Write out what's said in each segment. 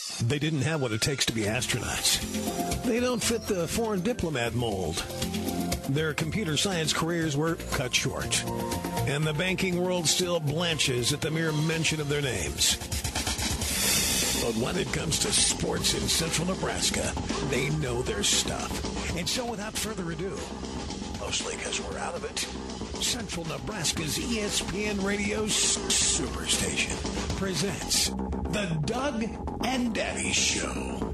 They didn't have what it takes to be astronauts. They don't fit the foreign diplomat mold. Their computer science careers were cut short. And the banking world still blanches at the mere mention of their names. But when it comes to sports in central Nebraska, they know their stuff. And so without further ado, mostly because we're out of it, Central Nebraska's ESPN Radio Superstation presents The Doug and Daddy Show.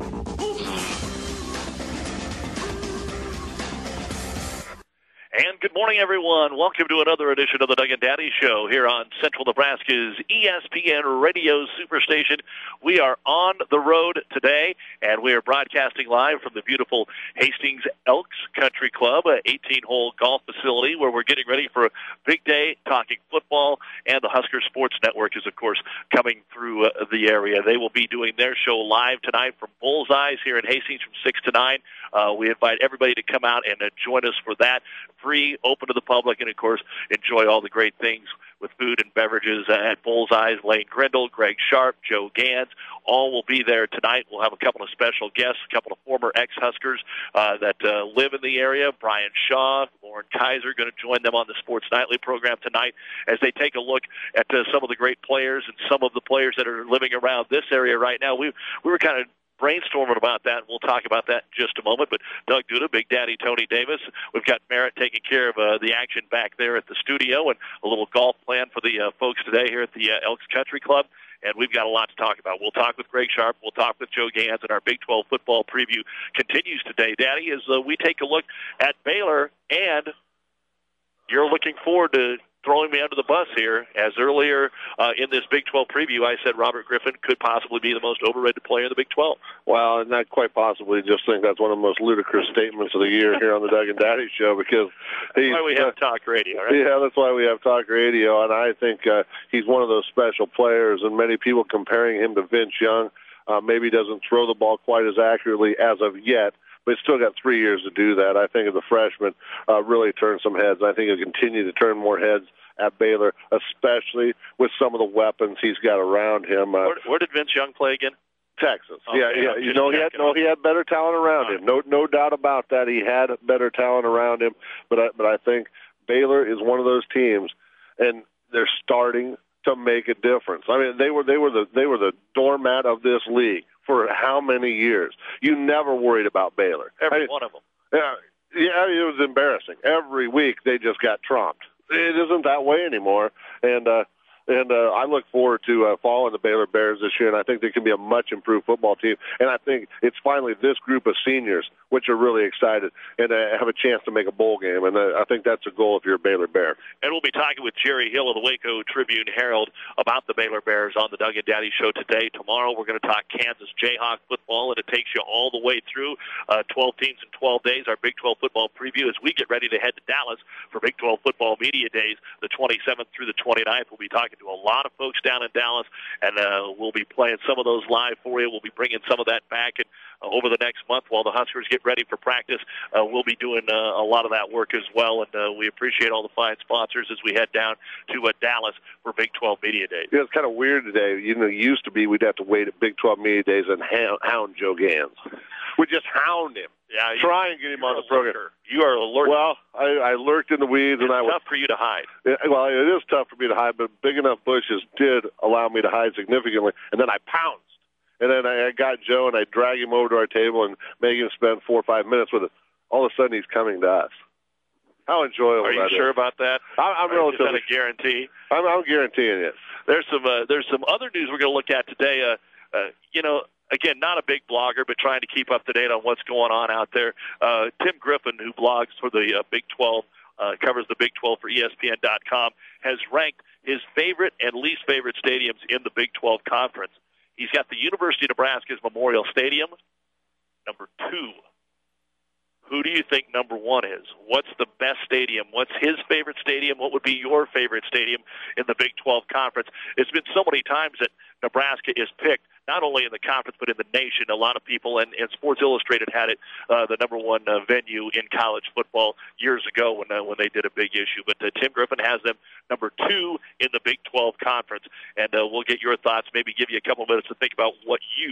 And good morning, everyone. Welcome to another edition of the Doug and Daddy Show here on Central Nebraska's ESPN Radio Superstation. We are on the road today, and we are broadcasting live from the beautiful Hastings Elks Country Club, an 18-hole golf facility where we're getting ready for a big day talking football, and the Husker Sports Network is, of course, coming through the area. They will be doing their show live tonight from Bullseyes here in Hastings from 6 to 9. We invite everybody to come out and join us for that. Free, open to the public, and, of course, enjoy all the great things with food and beverages at Bullseyes. Lane Grindle, Greg Sharp, Joe Gans, all will be there tonight. We'll have a couple of special guests, a couple of former ex-Huskers that live in the area. Brian Shaw, Lauren Kaiser, going to join them on the Sports Nightly program tonight as they take a look at some of the great players and some of the players that are living around this area right now. We were kind of brainstorming about that. We'll talk about that in just a moment. But Doug Duda, Big Daddy Tony Davis, we've got Merritt taking care of the action back there at the studio, and a little golf plan for the folks today here at the Elks Country Club. And we've got a lot to talk about. We'll talk with Greg Sharp. We'll talk with Joe Gans, and our Big 12 football preview continues today, Daddy, as we take a look at Baylor. And you're looking forward to throwing me under the bus here, as earlier in this Big 12 preview, I said Robert Griffin could possibly be the most overrated player in the Big 12. Well, not quite possibly. Just think that's one of the most ludicrous statements of the year here on the Doug and Daddy Show, because that's why we have talk radio, right? Yeah, that's why we have talk radio, and I think he's one of those special players, and many people comparing him to Vince Young. Maybe doesn't throw the ball quite as accurately as of yet, but he's still got 3 years to do that. I think as a freshman, really turned some heads. I think he'll continue to turn more heads at Baylor, especially with some of the weapons he's got around him. Where did Vince Young play again? Texas. Okay, yeah. You know, he had better talent around him. No doubt about that. He had better talent around him. But I think Baylor is one of those teams, and they're starting to make a difference. I mean, they were the doormat of this league for how many years? You never worried about Baylor. Every one of them. Yeah, it was embarrassing. Every week they just got trumped. It isn't that way anymore, and I look forward to following the Baylor Bears this year, and I think they can be a much improved football team. And I think it's finally this group of seniors which are really excited and have a chance to make a bowl game. And I think that's a goal if you're a Baylor Bear. And we'll be talking with Jerry Hill of the Waco Tribune-Herald about the Baylor Bears on the Doug and Daddy Show today. Tomorrow we're going to talk Kansas Jayhawk football, and it takes you all the way through 12 teams in 12 days, our Big 12 football preview, as we get ready to head to Dallas for Big 12 football media days, the 27th through the 29th. We'll be talking to a lot of folks down in Dallas, and we'll be playing some of those live for you. We'll be bringing some of that back, and over the next month while the Huskers get ready for practice, we'll be doing a lot of that work as well, and we appreciate all the fine sponsors as we head down to Dallas for Big 12 Media Days. Yeah, it's kind of weird today. You know, it used to be we'd have to wait at Big 12 Media Days and hound Joe Gans. We'd just hound him. Yeah, try and get him on the program. You are a lurker. Well, I lurked in the weeds, and it's tough for you to hide. Well, it is tough for me to hide, but big enough bushes did allow me to hide significantly, and then I pounced. And then I got Joe, and I drag him over to our table and make him spend 4 or 5 minutes with it. All of a sudden, he's coming to us. How enjoyable Are you that sure is. about that? I'm relatively. Is that a guarantee? I'm guaranteeing it. There's some other news we're going to look at today. Again, not a big blogger, but trying to keep up to date on what's going on out there. Tim Griffin, who blogs for the Big 12, covers the Big 12 for ESPN.com, has ranked his favorite and least favorite stadiums in the Big 12 conference. He's got the University of Nebraska's Memorial Stadium, number 2. Who do you think number 1 is? What's the best stadium? What's his favorite stadium? What would be your favorite stadium in the Big 12 Conference? It's been so many times that Nebraska is picked, not only in the conference but in the nation. A lot of people, and Sports Illustrated had it the number 1 venue in college football years ago when they did a big issue. But Tim Griffin has them number 2 in the Big 12 Conference, and we'll get your thoughts, maybe give you a couple minutes to think about what you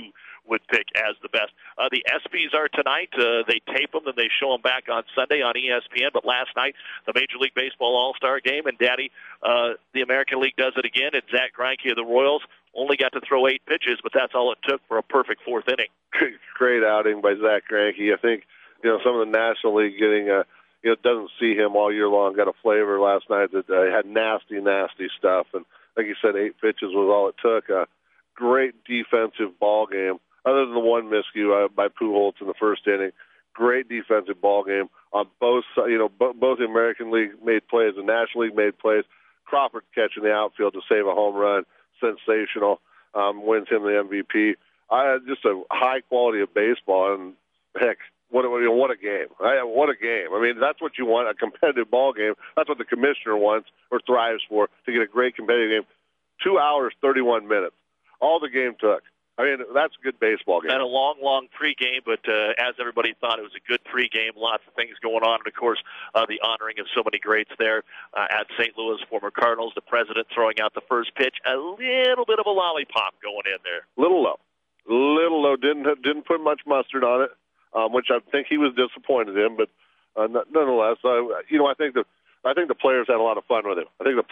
would pick as the best. The ESPYs are tonight. They tape them and they show them back on Sunday on ESPN. But last night, the Major League Baseball All-Star Game, and Daddy, the American League does it again. And Zach Greinke of the Royals only got to throw 8 pitches, but that's all it took for a perfect 4th inning. Great outing by Zach Greinke. I think some of the National League getting doesn't see him all year long. Got a flavor last night that had nasty stuff, and like you said, 8 pitches was all it took. A great defensive ball game. Other than the one miscue by Pujols in the 1st inning, great defensive ball game on both sides. Both the American League made plays, the National League made plays. Crawford catching the outfield to save a home run, sensational. Wins him the MVP. Just a high quality of baseball, and heck, what a game! What a game! I mean, that's what you want—a competitive ball game. That's what the commissioner wants or thrives for, to get a great competitive game. 2 hours, 31 minutes. All the game took. I mean, that's a good baseball game. And a long pregame, but as everybody thought, it was a good pregame. Lots of things going on, and of course, the honoring of so many greats there at St. Louis. Former Cardinals, the president throwing out the first pitch. A little bit of a lollipop going in there. Little low. Didn't put much mustard on it, which I think he was disappointed in. But nonetheless, I think the players had a lot of fun with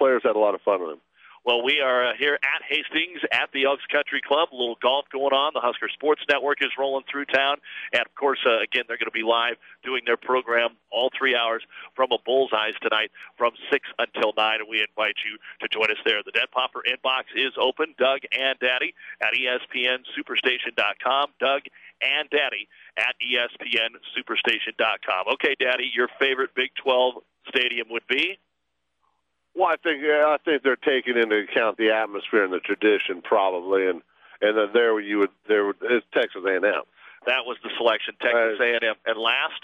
him. Well, we are here at Hastings at the Elks Country Club. A little golf going on. The Husker Sports Network is rolling through town. And, of course, again, they're going to be live doing their program all 3 hours from a Bullseyes tonight from 6 until 9. And we invite you to join us there. The Dead Popper inbox is open. Doug and Daddy at ESPNSuperstation.com. Doug and Daddy at ESPNSuperstation.com. Okay, Daddy, your favorite Big 12 stadium would be? Well, I think they're taking into account the atmosphere and the tradition, probably, and then it's Texas A&M. That was the selection, Texas A&M, and last,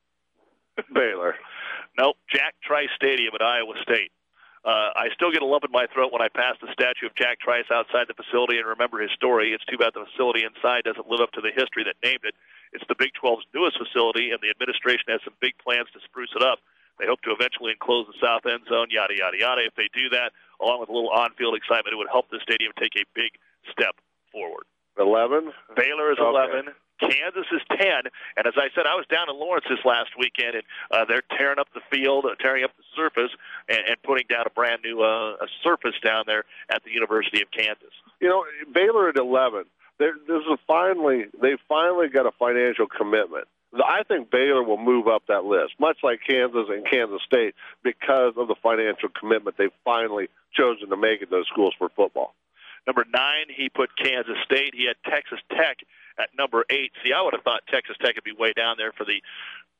Baylor. Nope, Jack Trice Stadium at Iowa State. I still get a lump in my throat when I pass the statue of Jack Trice outside the facility and remember his story. It's too bad the facility inside doesn't live up to the history that named it. It's the Big 12's newest facility, and the administration has some big plans to spruce it up. They hope to eventually enclose the south end zone, yada, yada, yada. If they do that, along with a little on-field excitement, it would help the stadium take a big step forward. 11? Baylor is 11. Kansas is 10. And as I said, I was down in Lawrence this last weekend, and they're tearing up the field, tearing up the surface, and putting down a brand-new surface down there at the University of Kansas. Baylor at 11, they finally got a financial commitment. I think Baylor will move up that list, much like Kansas and Kansas State, because of the financial commitment they've finally chosen to make at those schools for football. Number 9, he put Kansas State. He had Texas Tech at number 8. See, I would have thought Texas Tech would be way down there for the,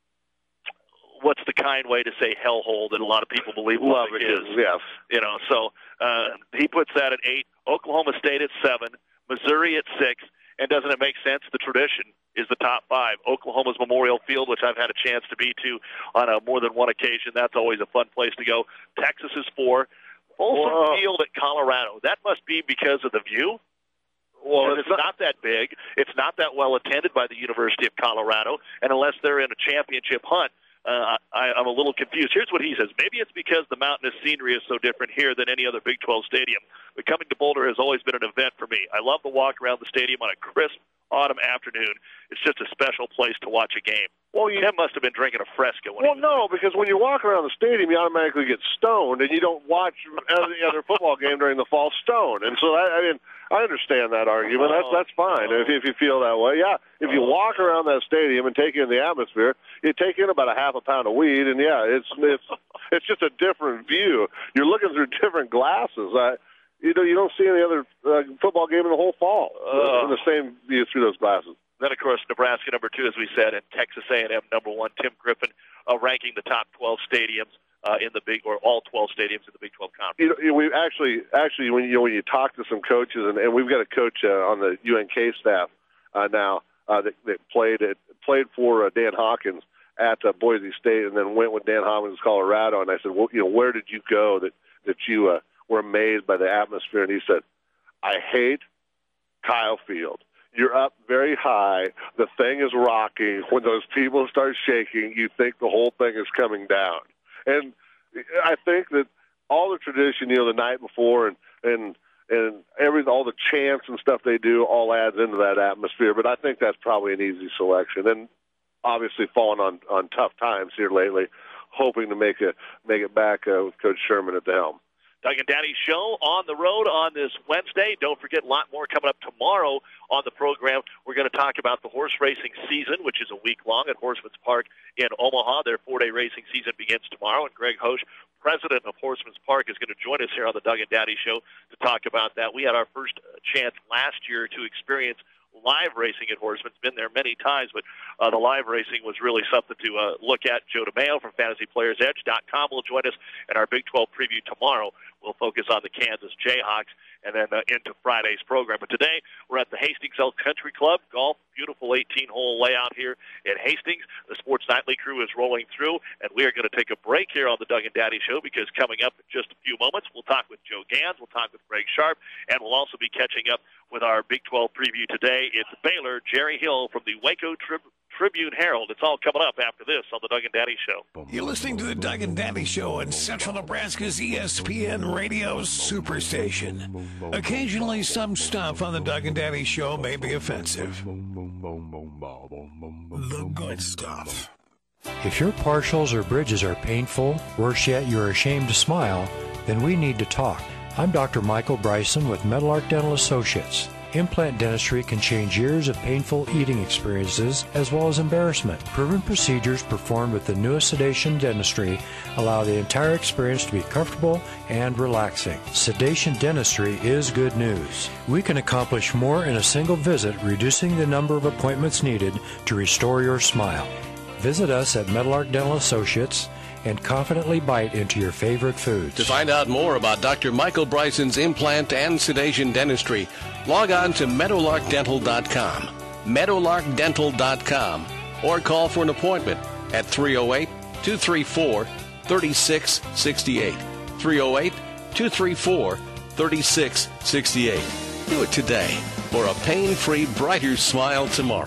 what's the kind way to say hellhole that a lot of people believe Lubbock is. Yes. So he puts that at 8. Oklahoma State at 7. Missouri at 6. And doesn't it make sense? The tradition is the top 5. Oklahoma's Memorial Field, which I've had a chance to be to on more than one occasion. That's always a fun place to go. Texas is 4. Folsom Field at Colorado. That must be because of the view. Well, it's not that big. It's not that well attended by the University of Colorado. And unless they're in a championship hunt, I'm a little confused. Here's what he says. Maybe it's because the mountainous scenery is so different here than any other Big 12 stadium. But coming to Boulder has always been an event for me. I love the walk around the stadium on a crisp autumn afternoon. It's just a special place to watch a game. Well, Tim must have been drinking a Fresca. No, because when you walk around the stadium, you automatically get stoned, and you don't watch any other football game during the fall stoned. And so, I understand that argument. That's fine if you feel that way. Yeah, if you walk around that stadium and take in the atmosphere, you take in about a half a pound of weed, and it's just a different view. You're looking through different glasses. You don't see any other football game in the whole fall in the same view through those glasses. Then, of course, Nebraska number 2, as we said, and Texas A&M number 1. Tim Griffin ranking the top 12 stadiums in the all 12 stadiums in the Big 12 Conference. We actually when you talk to some coaches, and we've got a coach on the UNK staff now that played for Dan Hawkins at Boise State, and then went with Dan Hawkins to Colorado. And I said, well, where did you go that you were amazed by the atmosphere? And he said, I hate Kyle Field. You're up very high. The thing is rocking. When those people start shaking, you think the whole thing is coming down. And I think that all the tradition, the night before and and all the chants and stuff they do all adds into that atmosphere. But I think that's probably an easy selection. And obviously falling on tough times here lately, hoping to make it back with Coach Sherman at the helm. Doug and Daddy Show on the road on this Wednesday. Don't forget, a lot more coming up tomorrow on the program. We're going to talk about the horse racing season, which is a week long at Horseman's Park in Omaha. Their 4-day racing season begins tomorrow, and Greg Hosch, president of Horseman's Park, is going to join us here on the Doug and Daddy Show to talk about that. We had our first chance last year to experience live racing at Horseman's. Been there many times, but the live racing was really something to look at. Joe DeMeo from FantasyPlayersEdge.com will join us, and our Big 12 preview tomorrow will focus on the Kansas Jayhawks and then into Friday's program. But today, we're at the Hastings Elk Country Club. Golf, beautiful 18-hole layout here at Hastings. The Sports Nightly crew is rolling through, and we are going to take a break here on the Doug and Daddy Show, because coming up in just a few moments, we'll talk with Joe Gans, we'll talk with Greg Sharp, and we'll also be catching up with our Big 12 preview today. It's Baylor, Jerry Hill from the Waco Tribune Herald. It's all coming up after this on the Doug and Daddy Show. You're listening to the Doug and Daddy Show on Central Nebraska's ESPN Radio Superstation. Occasionally, some stuff on the Doug and Daddy Show may be offensive. The good stuff. If your partials or bridges are painful, worse yet, you're ashamed to smile, then we need to talk. I'm Dr. Michael Bryson with Meadowlark Dental Associates. Implant dentistry can change years of painful eating experiences as well as embarrassment. Proven procedures performed with the newest sedation dentistry allow the entire experience to be comfortable and relaxing. Sedation dentistry is good news. We can accomplish more in a single visit, reducing the number of appointments needed to restore your smile. Visit us at Meadowlark Dental Associates and confidently bite into your favorite foods. To find out more about Dr. Michael Bryson's implant and sedation dentistry, log on to meadowlarkdental.com, meadowlarkdental.com, or call for an appointment at 308-234-3668, 308-234-3668. Do it today for a pain-free, brighter smile tomorrow.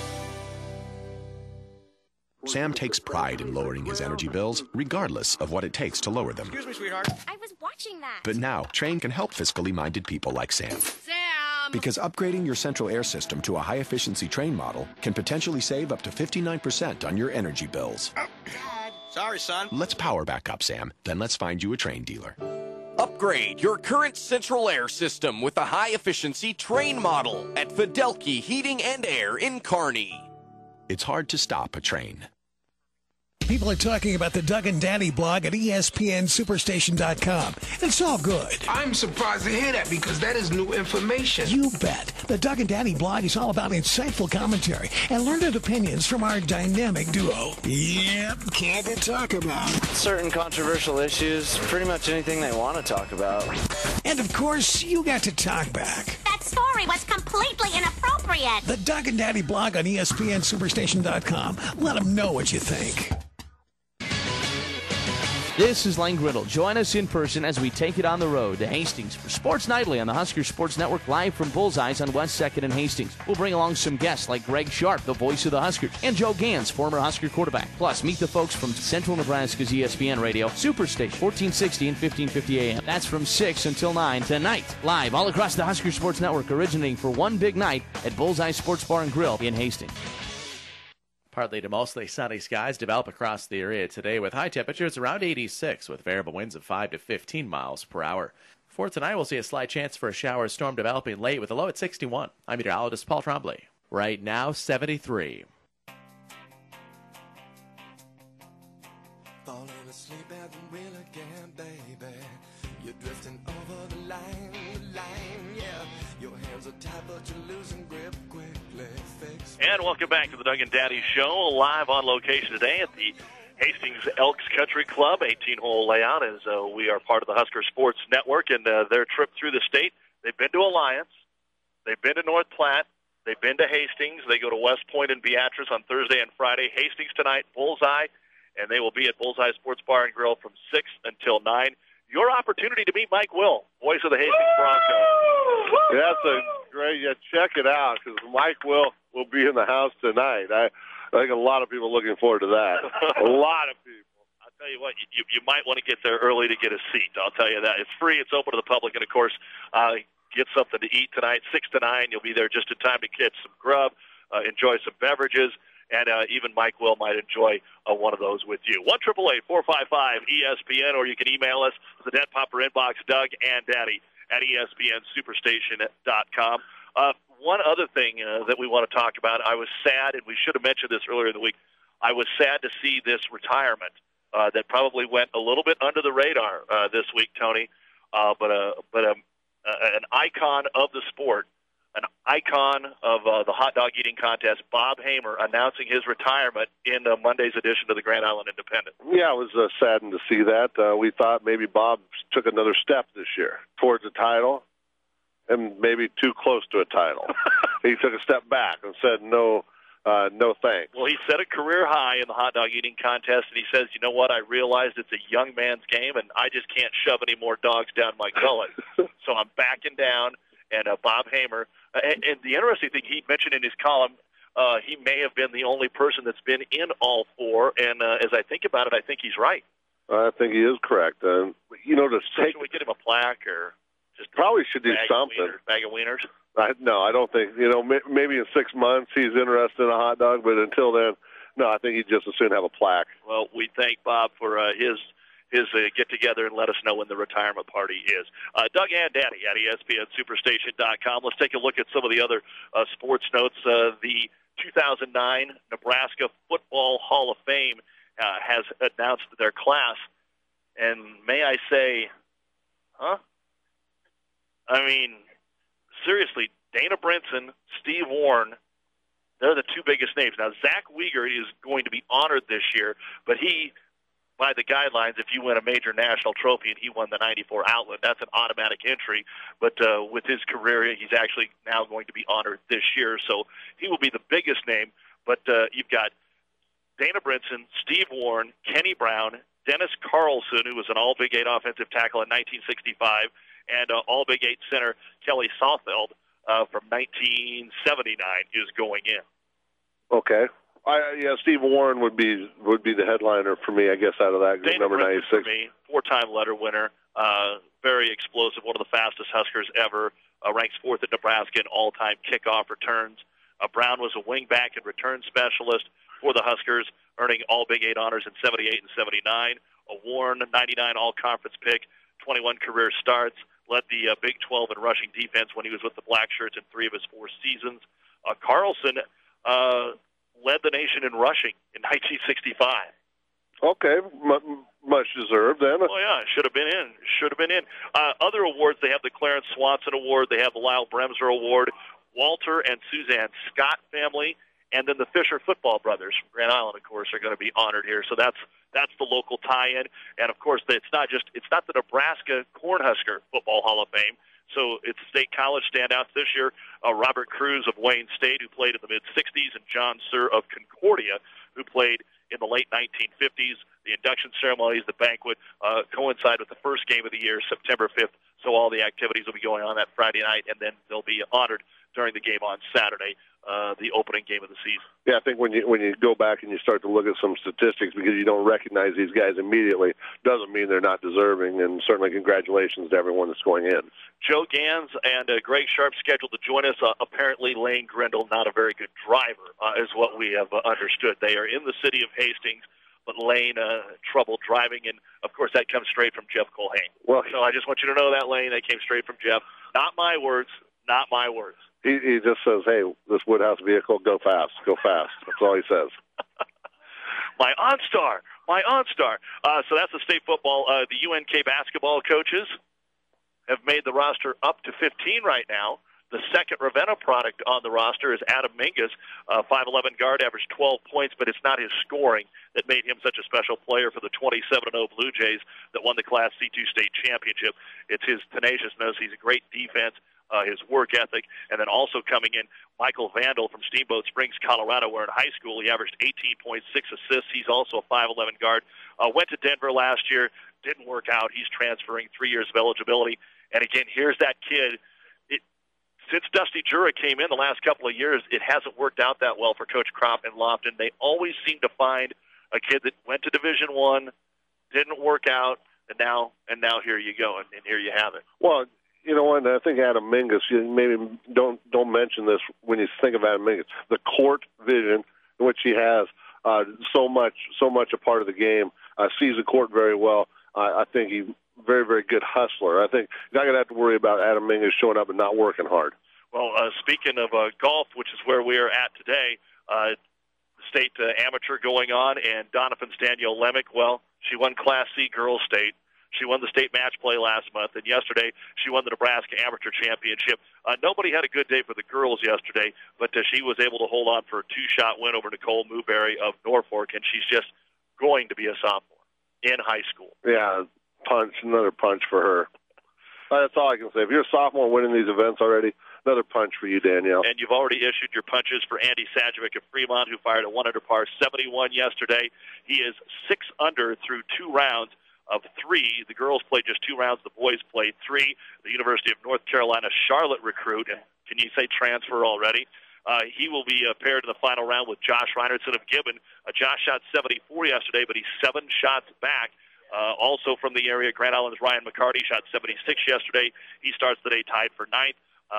Sam takes pride in lowering his energy bills, regardless of what it takes to lower them. Excuse me, sweetheart. I was watching that. But now, Trane can help fiscally minded people like Sam. Because upgrading your central air system to a high-efficiency Trane model can potentially save up to 59% on your energy bills. Sorry, son. Let's power back up, Sam. Then let's find you a Trane dealer. Upgrade your current central air system with a high-efficiency Trane model at Fidelki Heating and Air in Kearney. It's hard to stop a Trane. People are talking about the Doug and Daddy blog at ESPNSuperstation.com. It's all good. I'm surprised to hear that, because that is new information. You bet. The Doug and Daddy blog is all about insightful commentary and learned opinions from our dynamic duo. Yep, candid talk about certain controversial issues, pretty much anything they want to talk about. And of course, you got to talk back. That story was completely inappropriate. The Doug and Daddy blog on ESPNSuperstation.com. Let them know what you think. This is Lane Griddle. Join us in person as we take it on the road to Hastings for Sports Nightly on the Husker Sports Network, live from Bullseyes on West 2nd and Hastings. We'll bring along some guests like Greg Sharp, the voice of the Huskers, and Joe Gans, former Husker quarterback. Plus, meet the folks from Central Nebraska's ESPN Radio Superstation, 1460 and 1550 AM. That's from 6 until 9 tonight. Live all across the Husker Sports Network, originating for one big night at Bullseye Sports Bar and Grill in Hastings. Partly to mostly sunny skies develop across the area today with high temperatures around 86 with variable winds of 5 to 15 miles per hour. For tonight, we'll see a slight chance for a shower or storm developing late with a low at 61. I'm meteorologist Paul Trombley. Right now, 73. Falling asleep at the wheel again, baby. You're drifting over the line, yeah. Your hands are tied, but you're losing grip quickly. And welcome back to the Doug and Daddy Show, live on location today at the Hastings Elks Country Club, 18-hole layout, as we are part of the Husker Sports Network, and their trip through the state. They've been to Alliance, they've been to North Platte, they've been to Hastings, they go to West Point and Beatrice on Thursday and Friday, Hastings tonight, Bullseye, and they will be at Bullseye Sports Bar and Grill from 6 until 9. Your opportunity to meet Mike Will, voice of the Hastings Broncos. That's a great. Yeah, check it out, because Mike will be in the house tonight. I think a lot of people are looking forward to that. A lot of people. I'll Tell you what, you might want to get there early to get a seat. I'll tell you that. It's free. It's open to the public. And, of course, get something to eat tonight, 6 to 9. You'll be there just in time to get some grub, enjoy some beverages, and even Mike Will might enjoy one of those with you. 1-888-455-ESPN, or you can email us to the Dead Popper inbox, Doug and Daddy at ESPNSuperstation.com. One other thing that we want to talk about, I was sad, and we should have mentioned this earlier in the week, I was sad to see this retirement that probably went a little bit under the radar this week, Tony, but an icon of the sport, an icon of the hot dog eating contest, Bob Hamer, announcing his retirement in Monday's edition of the Grand Island Independent. Yeah, I was saddened to see that. We thought maybe Bob took another step this year towards a title, and maybe too close to a title. He took a step back and said, no thanks. Well, he set a career high in the hot dog eating contest, and he says, you know what, I realized it's a young man's game, and I just can't shove any more dogs down my gullet. So I'm backing down, and Bob Hamer, and the interesting thing he mentioned in his column, he may have been the only person that's been in all four, and as I think about it, I think he's right. I think he is correct. To should we get him a plaque, or just probably should do something? Bag of wieners? No, I don't think. Maybe in 6 months he's interested in a hot dog, but until then, no, I think he'd just as soon have a plaque. Well, we thank Bob for his get-together, and let us know when the retirement party is. Doug and Daddy at ESPNSuperstation.com. Let's take a look at some of the other sports notes. The 2009 Nebraska Football Hall of Fame has announced their class, and may I say, I mean, seriously, Dana Brinson, Steve Warren, they're the two biggest names. Now, Zach Weger is going to be honored this year, but he, by the guidelines, if you win a major national trophy and he won the 94 Outlet, that's an automatic entry. But with his career, he's actually now going to be honored this year, so he will be the biggest name. But you've got Dana Brinson, Steve Warren, Kenny Brown, Dennis Carlson, who was an All-Big 8 offensive tackle in 1965, and All-Big 8 center Kelly Sotheld from 1979 is going in. Okay. Steve Warren would be the headliner for me, I guess, out of that group, number 96. For me, 4-time letter winner, very explosive, one of the fastest Huskers ever, ranks 4th at Nebraska in all-time kickoff returns. Brown was a wingback and return specialist for the Huskers, earning All-Big 8 honors in 78 and 79. A Warren 99 all-conference pick, 21 career starts, led the Big 12 in rushing defense when he was with the Black Shirts in 3 of his 4 seasons. Carlson led the nation in rushing in 1965. Okay, much deserved then. Oh, yeah, should have been in. Other awards, they have the Clarence Swanson Award, they have the Lyle Bremser Award, Walter and Suzanne Scott family, and then the Fisher Football Brothers from Grand Island, of course, are going to be honored here. So that's the local tie-in, and of course, it's not the Nebraska Cornhusker Football Hall of Fame. So it's state college standouts this year. Robert Cruz of Wayne State, who played in the mid-'60s, and John Suhr of Concordia, who played in the late 1950s. The induction ceremonies, the banquet, coincide with the first game of the year, September 5th. So all the activities will be going on that Friday night, and then they'll be honored during the game on Saturday, the opening game of the season. Yeah, I think when you go back and you start to look at some statistics, because you don't recognize these guys immediately, doesn't mean they're not deserving, and certainly congratulations to everyone that's going in. Joe Gans and Greg Sharp scheduled to join us. Apparently Lane Grindle, not a very good driver, is what we have understood. They are in the city of Hastings, but Lane trouble driving, and of course that comes straight from Jeff Colhane. Well, so I just want you to know that, Lane, that came straight from Jeff. Not my words, not my words. He just says, hey, this Woodhouse vehicle, go fast, go fast. That's all he says. My OnStar. So that's the state football. The UNK basketball coaches have made the roster up to 15 right now. The second Ravenna product on the roster is Adam Mingus, 5'11" guard, averaged 12 points, but it's not his scoring that made him such a special player for the 27-0 Blue Jays that won the Class C2 state championship. It's his tenaciousness. He's a great defense, his work ethic, and then also coming in, Michael Vandal from Steamboat Springs, Colorado, where in high school he averaged 18.6 assists. He's also a 5'11" guard. Went to Denver last year, didn't work out. He's transferring 3 years of eligibility. And again, here's that kid. Since Dusty Jura came in the last couple of years, it hasn't worked out that well for Coach Kropp and Lofton. They always seem to find a kid that went to Division I, didn't work out, and now here you go, and here you have it. Well, you know what? I think Adam Mingus. You maybe don't mention this when you think of Adam Mingus. The court vision in which he has so much a part of the game, sees the court very well. I think he's very, very good hustler. I think you're not going to have to worry about Adam Mingus showing up and not working hard. Well, speaking of golf, which is where we are at today, state amateur going on, and Doniphan's Danielle Lemick. Well, she won Class C Girls State. She won the state match play last month, and yesterday she won the Nebraska Amateur Championship. Nobody had a good day for the girls yesterday, but she was able to hold on for a two-shot win over Nicole Newberry of Norfolk, and she's just going to be a sophomore in high school. Yeah, another punch for her. That's all I can say. If you're a sophomore winning these events already, another punch for you, Danielle. And you've already issued your punches for Andy Sajovic of Fremont, who fired a 1-under par 71 yesterday. He is 6 under through 2 rounds of 3. The girls played just 2 rounds. The boys played 3. The University of North Carolina Charlotte recruit, and can you say transfer already? He will be paired in the final round with Josh Reinertson of Gibbon. Josh shot 74 yesterday, but he's 7 shots back. Also from the area, Grand Island's Ryan McCarty shot 76 yesterday. He starts the day tied for 9th.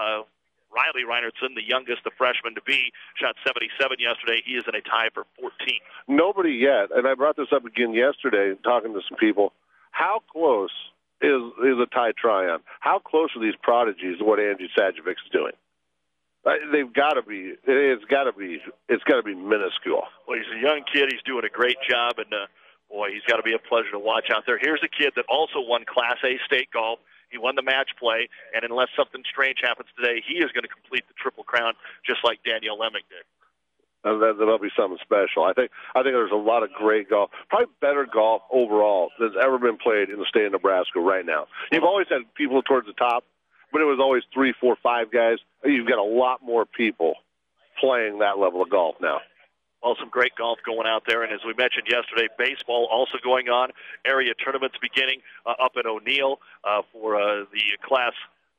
Riley Reinertson, the youngest, the freshman to be, shot 77 yesterday. He is in a tie for 14th. Nobody yet, and I brought this up again yesterday talking to some people. How close is a Ty Tryon? How close are these prodigies to what Andy Sajovic's doing? They've got to be. It's got to be minuscule. Well, he's a young kid. He's doing a great job, and boy, he's got to be a pleasure to watch out there. Here's a kid that also won Class A state golf. He won the match play, and unless something strange happens today, he is going to complete the Triple Crown just like Danielle Lemick did. That'll be something special. I think there's a lot of great golf, probably better golf overall that's ever been played in the state of Nebraska right now. You've always had people towards the top, but it was always 3, 4, 5 guys. You've got a lot more people playing that level of golf now. Well, some great golf going out there, and as we mentioned yesterday, baseball also going on. Area tournaments beginning up in O'Neill for the Class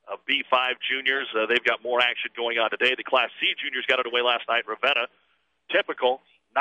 B5 juniors. They've got more action going on today. The Class C juniors got underway last night in Ravenna. Typical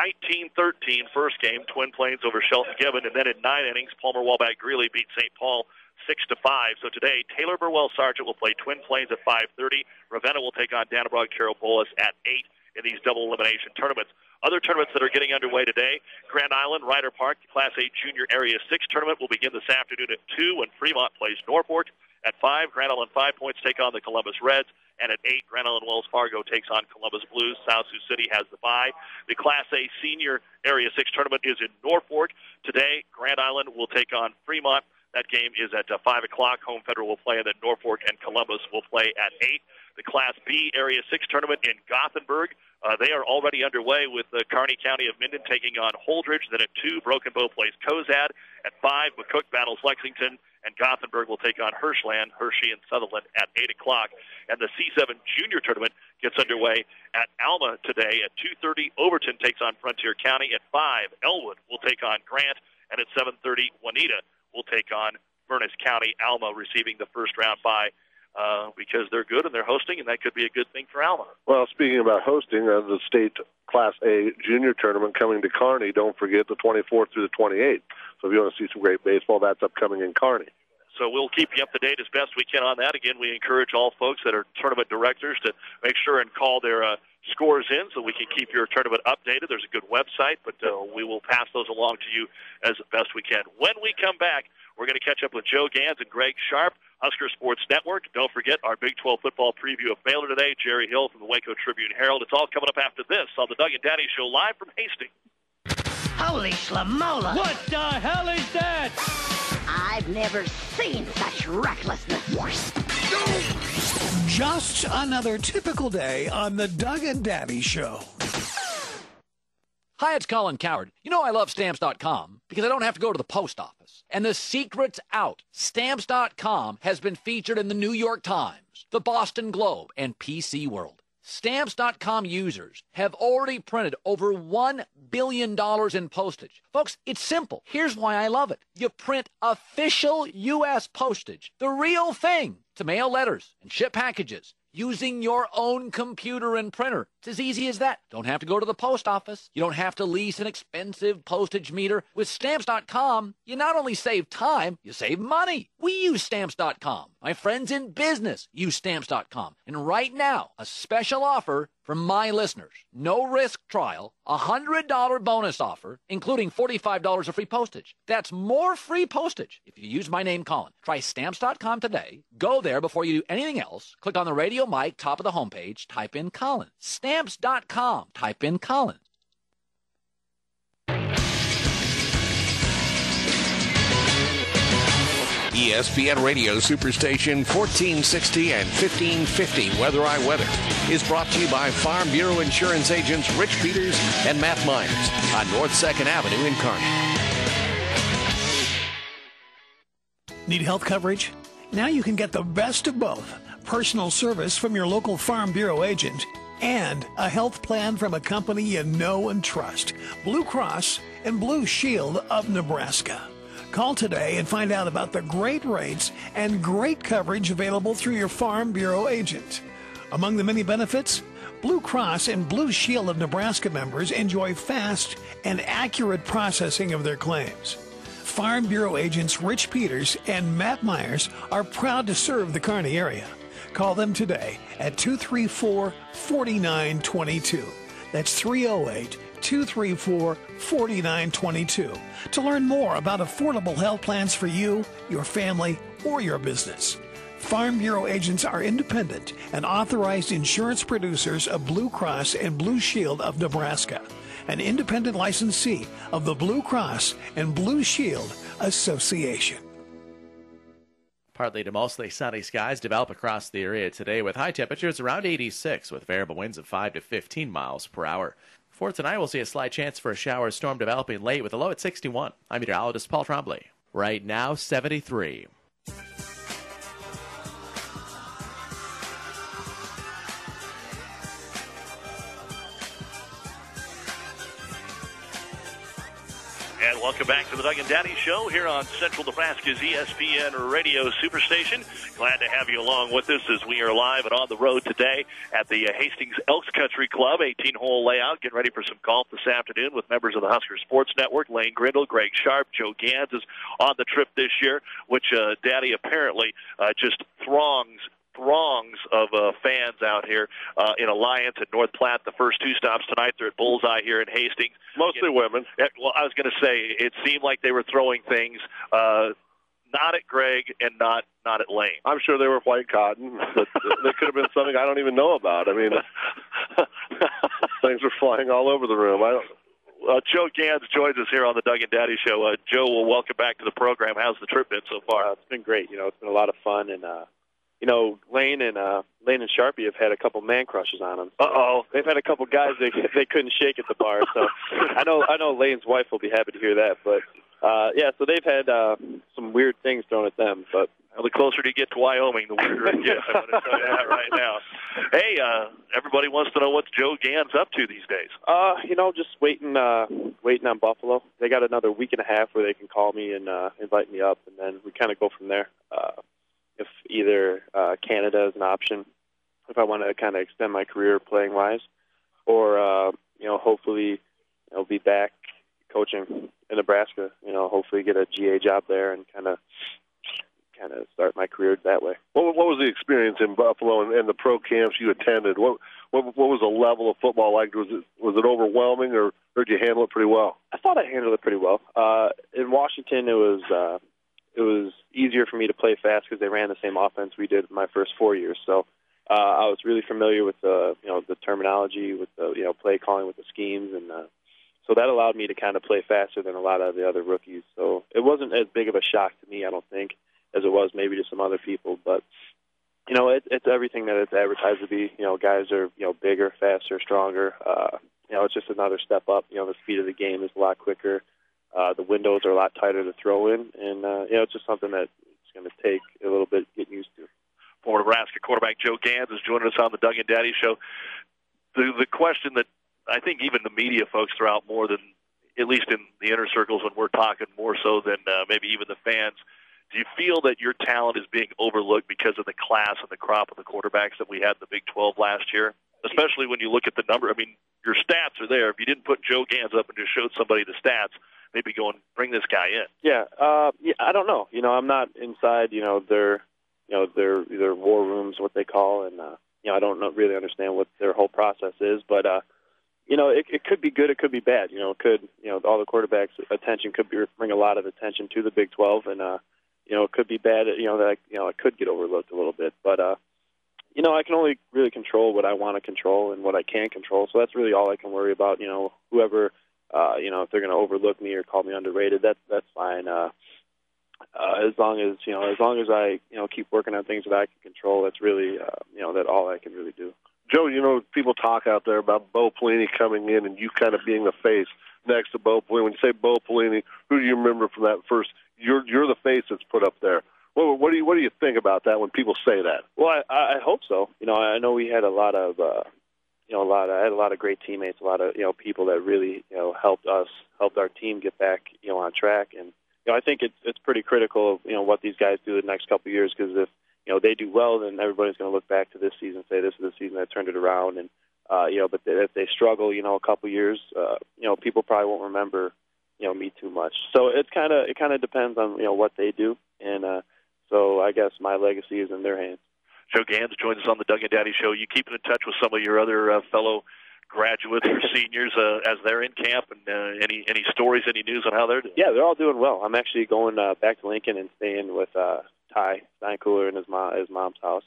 19-13 first game, Twin Plains over Shelton Gibbon, and then in 9 innings, Palmer Walbach Greeley beat St. Paul 6-5. So today, Taylor Burwell Sargent will play Twin Plains at 5:30. Ravenna will take on Dannebrog Carol Bolas at 8 in these double elimination tournaments. Other tournaments that are getting underway today, Grand Island, Ryder Park, the Class A Junior Area 6 tournament will begin this afternoon at 2 when Fremont plays Norfolk. At 5, Grand Island 5 Points take on the Columbus Reds. And at 8, Grand Island Wells Fargo takes on Columbus Blues. South Sioux City has the bye. The Class A Senior Area 6 tournament is in Norfolk. Today, Grand Island will take on Fremont. That game is at 5 o'clock. Home Federal will play, and then Norfolk and Columbus will play at 8. The Class B Area 6 tournament in Gothenburg. They are already underway with the Kearney County of Minden taking on Holdridge. Then at 2, Broken Bow plays Cozad. At 5, McCook battles Lexington. And Gothenburg will take on Hirschland, Hershey, and Sutherland at 8 o'clock. And the C7 Junior Tournament gets underway at Alma today. At 2:30, Overton takes on Frontier County. At 5, Elwood will take on Grant. And at 7:30, Juanita will take on Furnace County. Alma receiving the first round bye because they're good and they're hosting, and that could be a good thing for Alma. Well, speaking about hosting, the state Class A Junior Tournament coming to Kearney, don't forget the 24th through the 28th. So if you want to see some great baseball, that's upcoming in Kearney. So we'll keep you up to date as best we can on that. Again, we encourage all folks that are tournament directors to make sure and call their scores in so we can keep your tournament updated. There's a good website, but we will pass those along to you as best we can. When we come back, we're going to catch up with Joe Gans and Greg Sharp, Husker Sports Network. Don't forget our Big 12 football preview of Baylor today, Jerry Hill from the Waco Tribune-Herald. It's all coming up after this on the Doug and Daddy Show live from Hastings. Holy Schlamola! What the hell is that? I've never seen such recklessness. Just another typical day on the Doug and Daddy Show. Hi, it's Colin Coward. You know I love Stamps.com because I don't have to go to the post office. And the secret's out. Stamps.com has been featured in the New York Times, the Boston Globe, and PC World. Stamps.com users have already printed over $1 billion in postage. Folks, it's simple. Here's why I love it. You print official U.S. postage, the real thing, to mail letters and ship packages. using your own computer and printer. It's as easy as that. Don't have to go to the post office. You don't have to lease an expensive postage meter. With Stamps.com, you not only save time, you save money. We use Stamps.com. My friends in business use Stamps.com. And right now, a special offer for my listeners. No risk trial, $100 bonus offer, including $45 of free postage. That's more free postage if you use my name, Colin. Try Stamps.com today. Go there before you do anything else. Click on the radio mic, top of the homepage, type in Colin. Stamps.com, type in Colin. ESPN Radio Superstation 1460 and 1550 Weather I Weather is brought to you by Farm Bureau Insurance agents Rich Peters and Matt Myers on North 2nd Avenue in Kearney. Need health coverage? Now you can get the best of both. Personal service from your local Farm Bureau agent and a health plan from a company you know and trust. Blue Cross and Blue Shield of Nebraska. Call today and find out about the great rates and great coverage available through your Farm Bureau agent. Among the many benefits, Blue Cross and Blue Shield of Nebraska members enjoy fast and accurate processing of their claims. Farm Bureau agents Rich Peters and Matt Myers are proud to serve the Kearney area. Call them today at 234-4922. That's 308-234-4922 to learn more about affordable health plans for you, your family, or your business. Farm Bureau agents are independent and authorized insurance producers of Blue Cross and Blue Shield of Nebraska, an independent licensee of the Blue Cross and Blue Shield Association. Partly to mostly sunny skies develop across the area today with high temperatures around 86 with variable winds of 5 to 15 miles per hour. For tonight, we'll see a slight chance for a shower or storm developing late with a low at 61. I'm meteorologist Paul Trombley. Right now, 73. And welcome back to the Doug and Daddy Show here on Central Nebraska's ESPN Radio Superstation. Glad to have you along with us as we are live and on the road today at the Hastings Elks Country Club, 18-hole layout. Getting ready for some golf this afternoon with members of the Husker Sports Network. Lane Grindle, Greg Sharp, Joe Gans is on the trip this year, which Daddy apparently just throngs of fans out here in Alliance and North Platte. The first two stops tonight, they're at Bullseye here in Hastings. Mostly women. Well, I was going to say, it seemed like they were throwing things not at Greg and not at Lane. I'm sure they were white cotton, but there could have been something I don't even know about. I mean, things were flying all over the room. Joe Gans joins us here on the Doug and Daddy Show. Joe, well, welcome back to the program. How's the trip been so far? It's been great. It's been a lot of fun, and Lane and Sharpie have had a couple man crushes on them. So they've had a couple guys they couldn't shake at the bar. So I know Lane's wife will be happy to hear that. But so they've had some weird things thrown at them. But the closer you get to Wyoming, the weirder it gets. I'm going to tell you that right now. Hey, everybody wants to know what Joe Gans up to these days. Just waiting on Buffalo. They got another week and a half where they can call me and invite me up, and then we kind of go from there. If either Canada is an option, if I want to kind of extend my career playing-wise, or, hopefully I'll be back coaching in Nebraska, hopefully get a GA job there and kind of start my career that way. What was the experience in Buffalo and the pro camps you attended? What was the level of football like? Was it overwhelming, or did you handle it pretty well? I thought I handled it pretty well. In Washington, it was easier for me to play fast because they ran the same offense we did my first 4 years. So I was really familiar with the terminology, with the play calling, with the schemes, and so that allowed me to kind of play faster than a lot of the other rookies. So it wasn't as big of a shock to me, I don't think, as it was maybe to some other people. But it's everything that it's advertised to be. Guys are bigger, faster, stronger. It's just another step up. The speed of the game is a lot quicker. The windows are a lot tighter to throw in, and it's just something that it's going to take a little bit getting used to. Former Nebraska quarterback Joe Gans is joining us on the Doug and Daddy Show. The question that I think even the media folks throw out more than, at least in the inner circles when we're talking, more so than maybe even the fans, Do you feel that your talent is being overlooked because of the class and the crop of the quarterbacks that we had in the Big 12 last year? Especially when you look at the number. I mean, your stats are there. If you didn't put Joe Gans up and just showed somebody the stats, maybe go and bring this guy in. Yeah, I don't know. I'm not inside, their war rooms, what they call, and I don't really understand what their whole process is, but it could be good, it could be bad. It could, all the quarterbacks' attention could bring a lot of attention to the Big 12, and it could be bad. That it could get overlooked a little bit, but I can only really control what I want to control and what I can control. So that's really all I can worry about. Whoever, if they're going to overlook me or call me underrated, that's fine. As long as I keep working on things that I can control, that's really that all I can really do. Joe, people talk out there about Bo Pelini coming in and you kind of being the face next to Bo Pelini. When you say Bo Pelini, who do you remember from that first? You're the face that's put up there. What do you think about that when people say that? Well, I hope so. I know we had a lot of I had a lot of great teammates, a lot of people that really helped our team get back on track, and I think it's pretty critical of what these guys do the next couple of years, because if they do well, then everybody's going to look back to this season and say this is the season that turned it around, and but if they struggle a couple of years, people probably won't remember me too much. So it kind of depends on what they do, and so I guess my legacy is in their hands. Joe Gans joins us on the Doug and Daddy Show. You keeping in touch with some of your other fellow graduates or seniors as they're in camp, and any stories, any news on how they're doing? Yeah, they're all doing well. I'm actually going back to Lincoln and staying with Ty Steinkooler in his mom's house.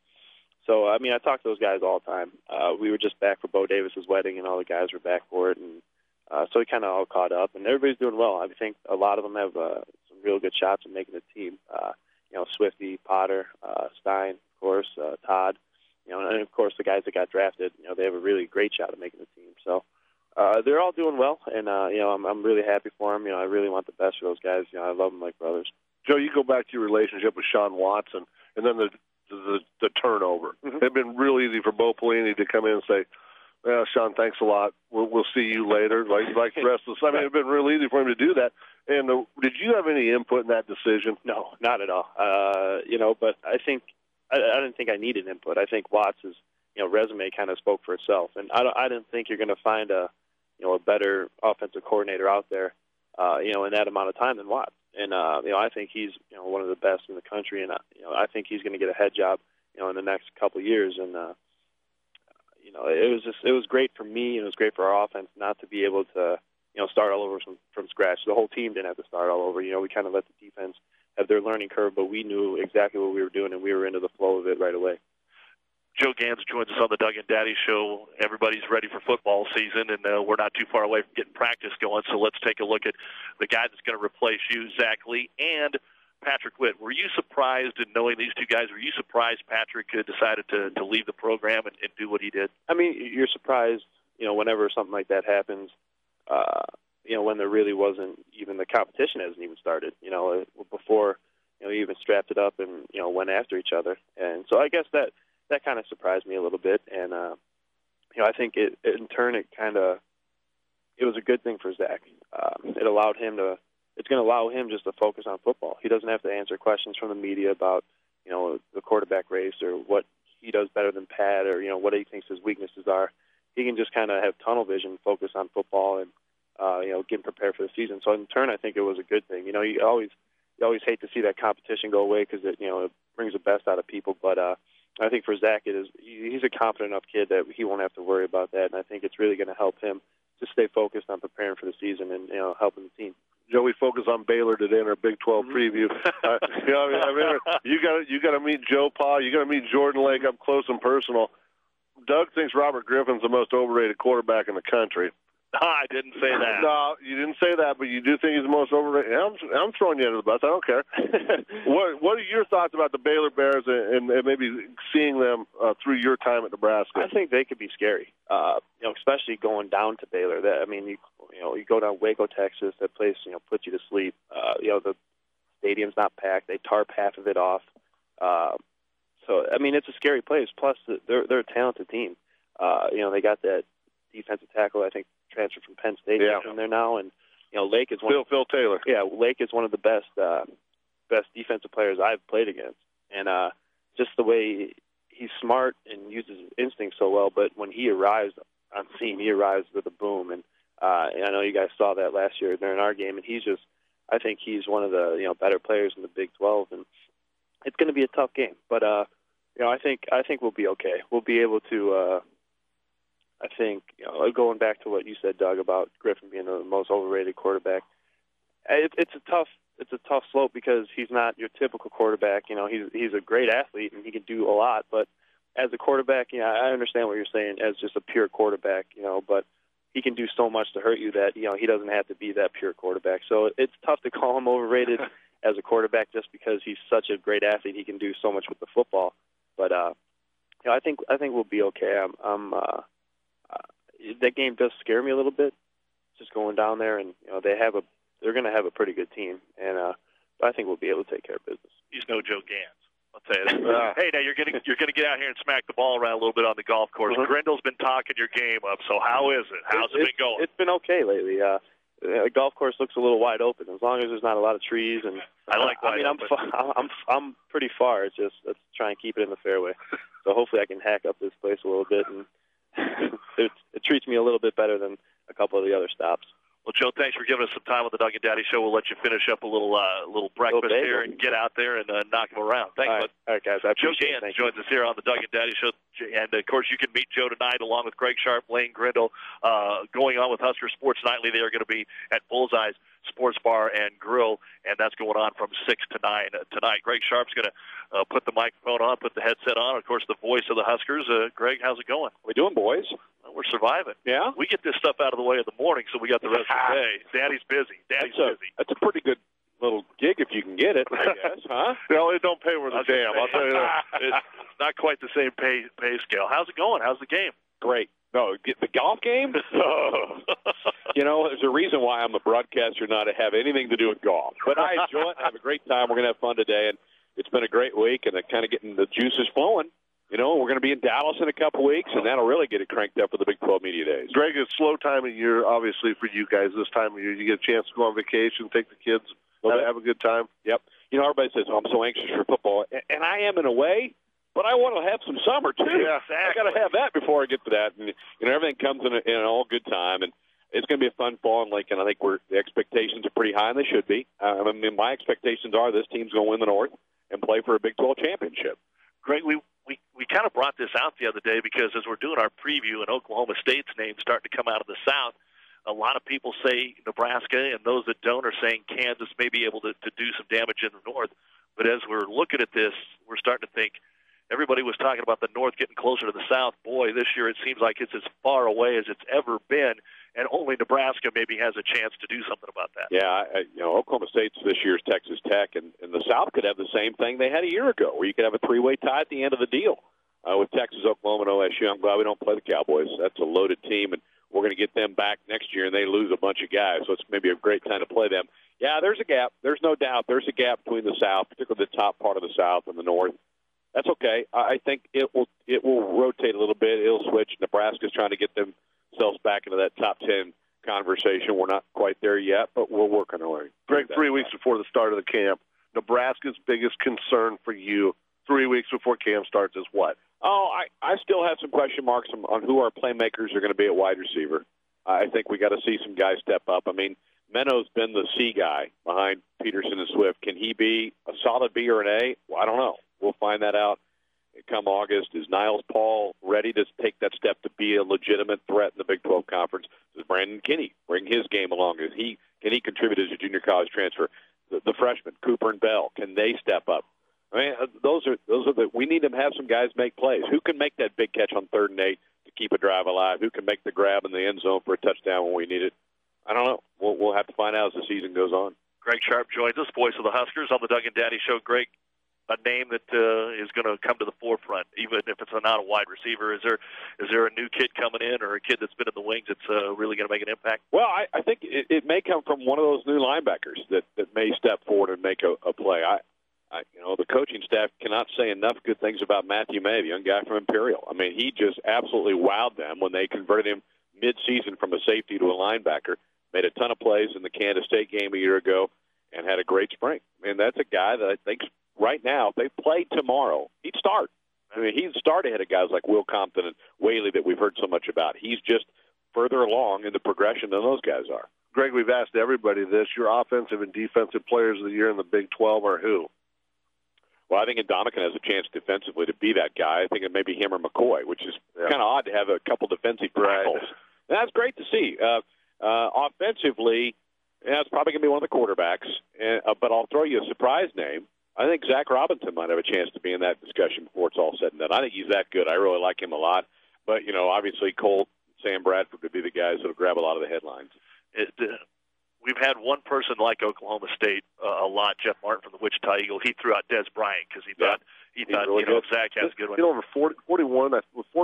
So I talk to those guys all the time. We were just back for Bo Davis's wedding, and all the guys were back for it, and so we kind of all caught up, and everybody's doing well. I think a lot of them have some real good shots at making the team. Swifty, Potter, Stein, of course, Todd, and of course the guys that got drafted. They have a really great shot at making the team. So they're all doing well, and I'm really happy for them. I really want the best for those guys. I love them like brothers. Joe, you go back to your relationship with Sean Watson, and then the turnover. Mm-hmm. It'd been real easy for Bo Pelini to come in and say, "Well, Sean, thanks a lot. We'll see you later." Like the rest of us. It'd been real easy for him to do that. And did you have any input in that decision? No, not at all. But I think I didn't think I needed input. I think Watts' resume kind of spoke for itself, and I didn't think you're going to find a better offensive coordinator out there, in that amount of time than Watts. And I think he's one of the best in the country, and I think he's going to get a head job in the next couple of years. And it was great for me, and it was great for our offense not to be able to start all over from scratch. The whole team didn't have to start all over. We kind of let the defense have their learning curve, but we knew exactly what we were doing, and we were into the flow of it right away. Joe Gans joins us on the Doug and Daddy Show. Everybody's ready for football season, and we're not too far away from getting practice going, so let's take a look at the guy that's going to replace you, Zach Lee, and Patrick Witt. Were you surprised in knowing these two guys? Were you surprised Patrick decided to leave the program and do what he did? You're surprised, whenever something like that happens, when there really wasn't even the competition hasn't even started, before, you even strapped it up and, went after each other. And so I guess that kind of surprised me a little bit. And, I think it was a good thing for Zach. It's going to allow him just to focus on football. He doesn't have to answer questions from the media about, the quarterback race or what he does better than Pat or, what he thinks his weaknesses are. He can just kind of have tunnel vision, focus on football, and getting prepared for the season. So in turn, I think it was a good thing. You always hate to see that competition go away because it brings the best out of people. But I think for Zach, he's a confident enough kid that he won't have to worry about that. And I think it's really going to help him to stay focused on preparing for the season and helping the team. Joe, we focus on Baylor today in our Big 12 preview. You got to meet Joe Pa. You got to meet Jordan Lake up close and personal. Doug thinks Robert Griffin's the most overrated quarterback in the country. I didn't say that. No, you didn't say that, but you do think he's the most overrated. I'm throwing you under the bus. I don't care. What are your thoughts about the Baylor Bears and maybe seeing them through your time at Nebraska? I think they could be scary, especially going down to Baylor. You go down Waco, Texas. That place, puts you to sleep. The stadium's not packed. They tarp half of it off. So it's a scary place. Plus, they're a talented team. They got that defensive tackle, I think, transferred from Penn State in there now, and Lake is Phil Taylor. Yeah, Lake is one of the best best defensive players I've played against. And just the way he's smart and uses his instincts so well, but when he arrives on scene, he arrives with a boom. And I know you guys saw that last year during our game, and I think he's one of the better players in the Big 12, and it's going to be a tough game. But I think we'll be okay. We'll be able to. I think going back to what you said, Doug, about Griffin being the most overrated quarterback. It's a tough slope because he's not your typical quarterback. He's a great athlete and he can do a lot, but as a quarterback, I understand what you're saying as just a pure quarterback, but he can do so much to hurt you that, he doesn't have to be that pure quarterback. So it's tough to call him overrated as a quarterback just because he's such a great athlete. He can do so much with the football. But I think we'll be okay. That game does scare me a little bit, just going down there, and they're going to have a pretty good team, and I think we'll be able to take care of business. He's no Joe Gans. I'll tell you that. Hey, now you're going to get out here and smack the ball around a little bit on the golf course. Grindle's been talking your game up, so how is it? How's it been going? It's been okay lately. The golf course looks a little wide open as long as there's not a lot of trees. And I'm pretty far. It's just let's try and keep it in the fairway. So hopefully I can hack up this place a little bit, and it treats me a little bit better than a couple of the other stops. Well, Joe, thanks for giving us some time with the Doug and Daddy Show. We'll let you finish up a little breakfast here and get out there and knock them around. Thanks, bud. All right, guys. Joe Gans joins us here on the Doug and Daddy Show. And, of course, you can meet Joe tonight along with Greg Sharp, Lane Grindle. Going on with Husker Sports Nightly, they are going to be at Bullseye's Sports Bar and Grill, and that's going on from 6 to 9 tonight. Greg Sharp's going to put the microphone on, put the headset on. Of course, the voice of the Huskers. Greg, how's it going? What are we doing, boys? Well, we're surviving. Yeah? We get this stuff out of the way in the morning, so we got the rest of the day. Daddy's busy. Daddy's busy. That's a pretty good little gig if you can get it, I guess, huh? No, it don't pay worth a damn. I'll tell you that. It's not quite the same pay scale. How's it going? How's the game? Great. No, the golf game? There's a reason why I'm a broadcaster, not to have anything to do with golf. But I enjoy it. I have a great time. We're going to have fun today, and it's been a great week, and kind of getting the juices flowing. We're going to be in Dallas in a couple weeks, and that'll really get it cranked up for the Big 12 Media Days. Greg, it's slow time of year, obviously, for you guys this time of year. You get a chance to go on vacation, take the kids, have a good time. Yep. Everybody says, I'm so anxious for football, and I am in a way, but I want to have some summer, too. Yeah, exactly. I got to have that before I get to that. And, everything comes in an all good time, and it's going to be a fun fall in Lincoln. I think the expectations are pretty high, and they should be. My expectations are this team's going to win the North and play for a Big 12 championship. Greg, we kind of brought this out the other day because as we're doing our preview and Oklahoma State's name starting to come out of the South, a lot of people say Nebraska, and those that don't are saying Kansas may be able to do some damage in the North. But as we're looking at this, we're starting to think everybody was talking about the North getting closer to the South. Boy, this year it seems like it's as far away as it's ever been, and only Nebraska maybe has a chance to do something about that. Yeah, Oklahoma State's this year's Texas Tech, and the South could have the same thing they had a year ago, where you could have a three-way tie at the end of the deal with Texas, Oklahoma, and OSU. I'm glad we don't play the Cowboys. That's a loaded team, and we're going to get them back next year, and they lose a bunch of guys, so it's maybe a great time to play them. Yeah, there's a gap. There's no doubt. There's a gap between the South, particularly the top part of the South and the North. That's okay. I think it will rotate a little bit. It'll switch. Nebraska's trying to get themselves back into that top 10 conversation. We're not quite there yet, but we're working our way. Greg, 3 weeks before the start of the camp, Nebraska's biggest concern for you 3 weeks before camp starts is what? Oh, I still have some question marks on who our playmakers are going to be at wide receiver. I think we got to see some guys step up. I mean, Menno's been the C guy behind Peterson and Swift. Can he be a solid B or an A? Well, I don't know. We'll find that out come August. Is Niles Paul ready to take that step to be a legitimate threat in the Big 12 Conference? Does Brandon Kinney bring his game along? Can he contribute as a junior college transfer? The freshmen, Cooper and Bell, can they step up? I mean, those are we need to have some guys make plays. Who can make that big catch on 3rd and 8 to keep a drive alive? Who can make the grab in the end zone for a touchdown when we need it? I don't know. We'll have to find out as the season goes on. Greg Sharp joins us, voice of the Huskers on the Doug and Daddy Show. Greg, a name that is going to come to the forefront, even if it's not a wide receiver. Is there a new kid coming in or a kid that's been in the wings that's really going to make an impact? Well, I think it may come from one of those new linebackers that may step forward and make a play. The coaching staff cannot say enough good things about Matthew May, the young guy from Imperial. I mean, he just absolutely wowed them when they converted him mid-season from a safety to a linebacker. Made a ton of plays in the Kansas State game a year ago, and had a great spring. And that's a guy that I think right now, if they play tomorrow, he'd start. I mean, he'd start ahead of guys like Will Compton and Whaley that we've heard so much about. He's just further along in the progression than those guys are. Greg, we've asked everybody this. Your offensive and defensive players of the year in the Big 12 are who? Well, I think Ndamukong has a chance defensively to be that guy. I think it may be him or McCoy, which is kind of odd to have a couple defensive tackles. Right. And that's great to see. Offensively, it's probably going to be one of the quarterbacks. But I'll throw you a surprise name. I think Zach Robinson might have a chance to be in that discussion before it's all said and done. I think he's that good. I really like him a lot. But, obviously Colt, Sam Bradford would be the guys that will grab a lot of the headlines. We've had one person like Oklahoma State a lot, Jeff Martin from the Wichita Eagle. He threw out Des Bryant because he thought really Zach has a good one. Over 41.5%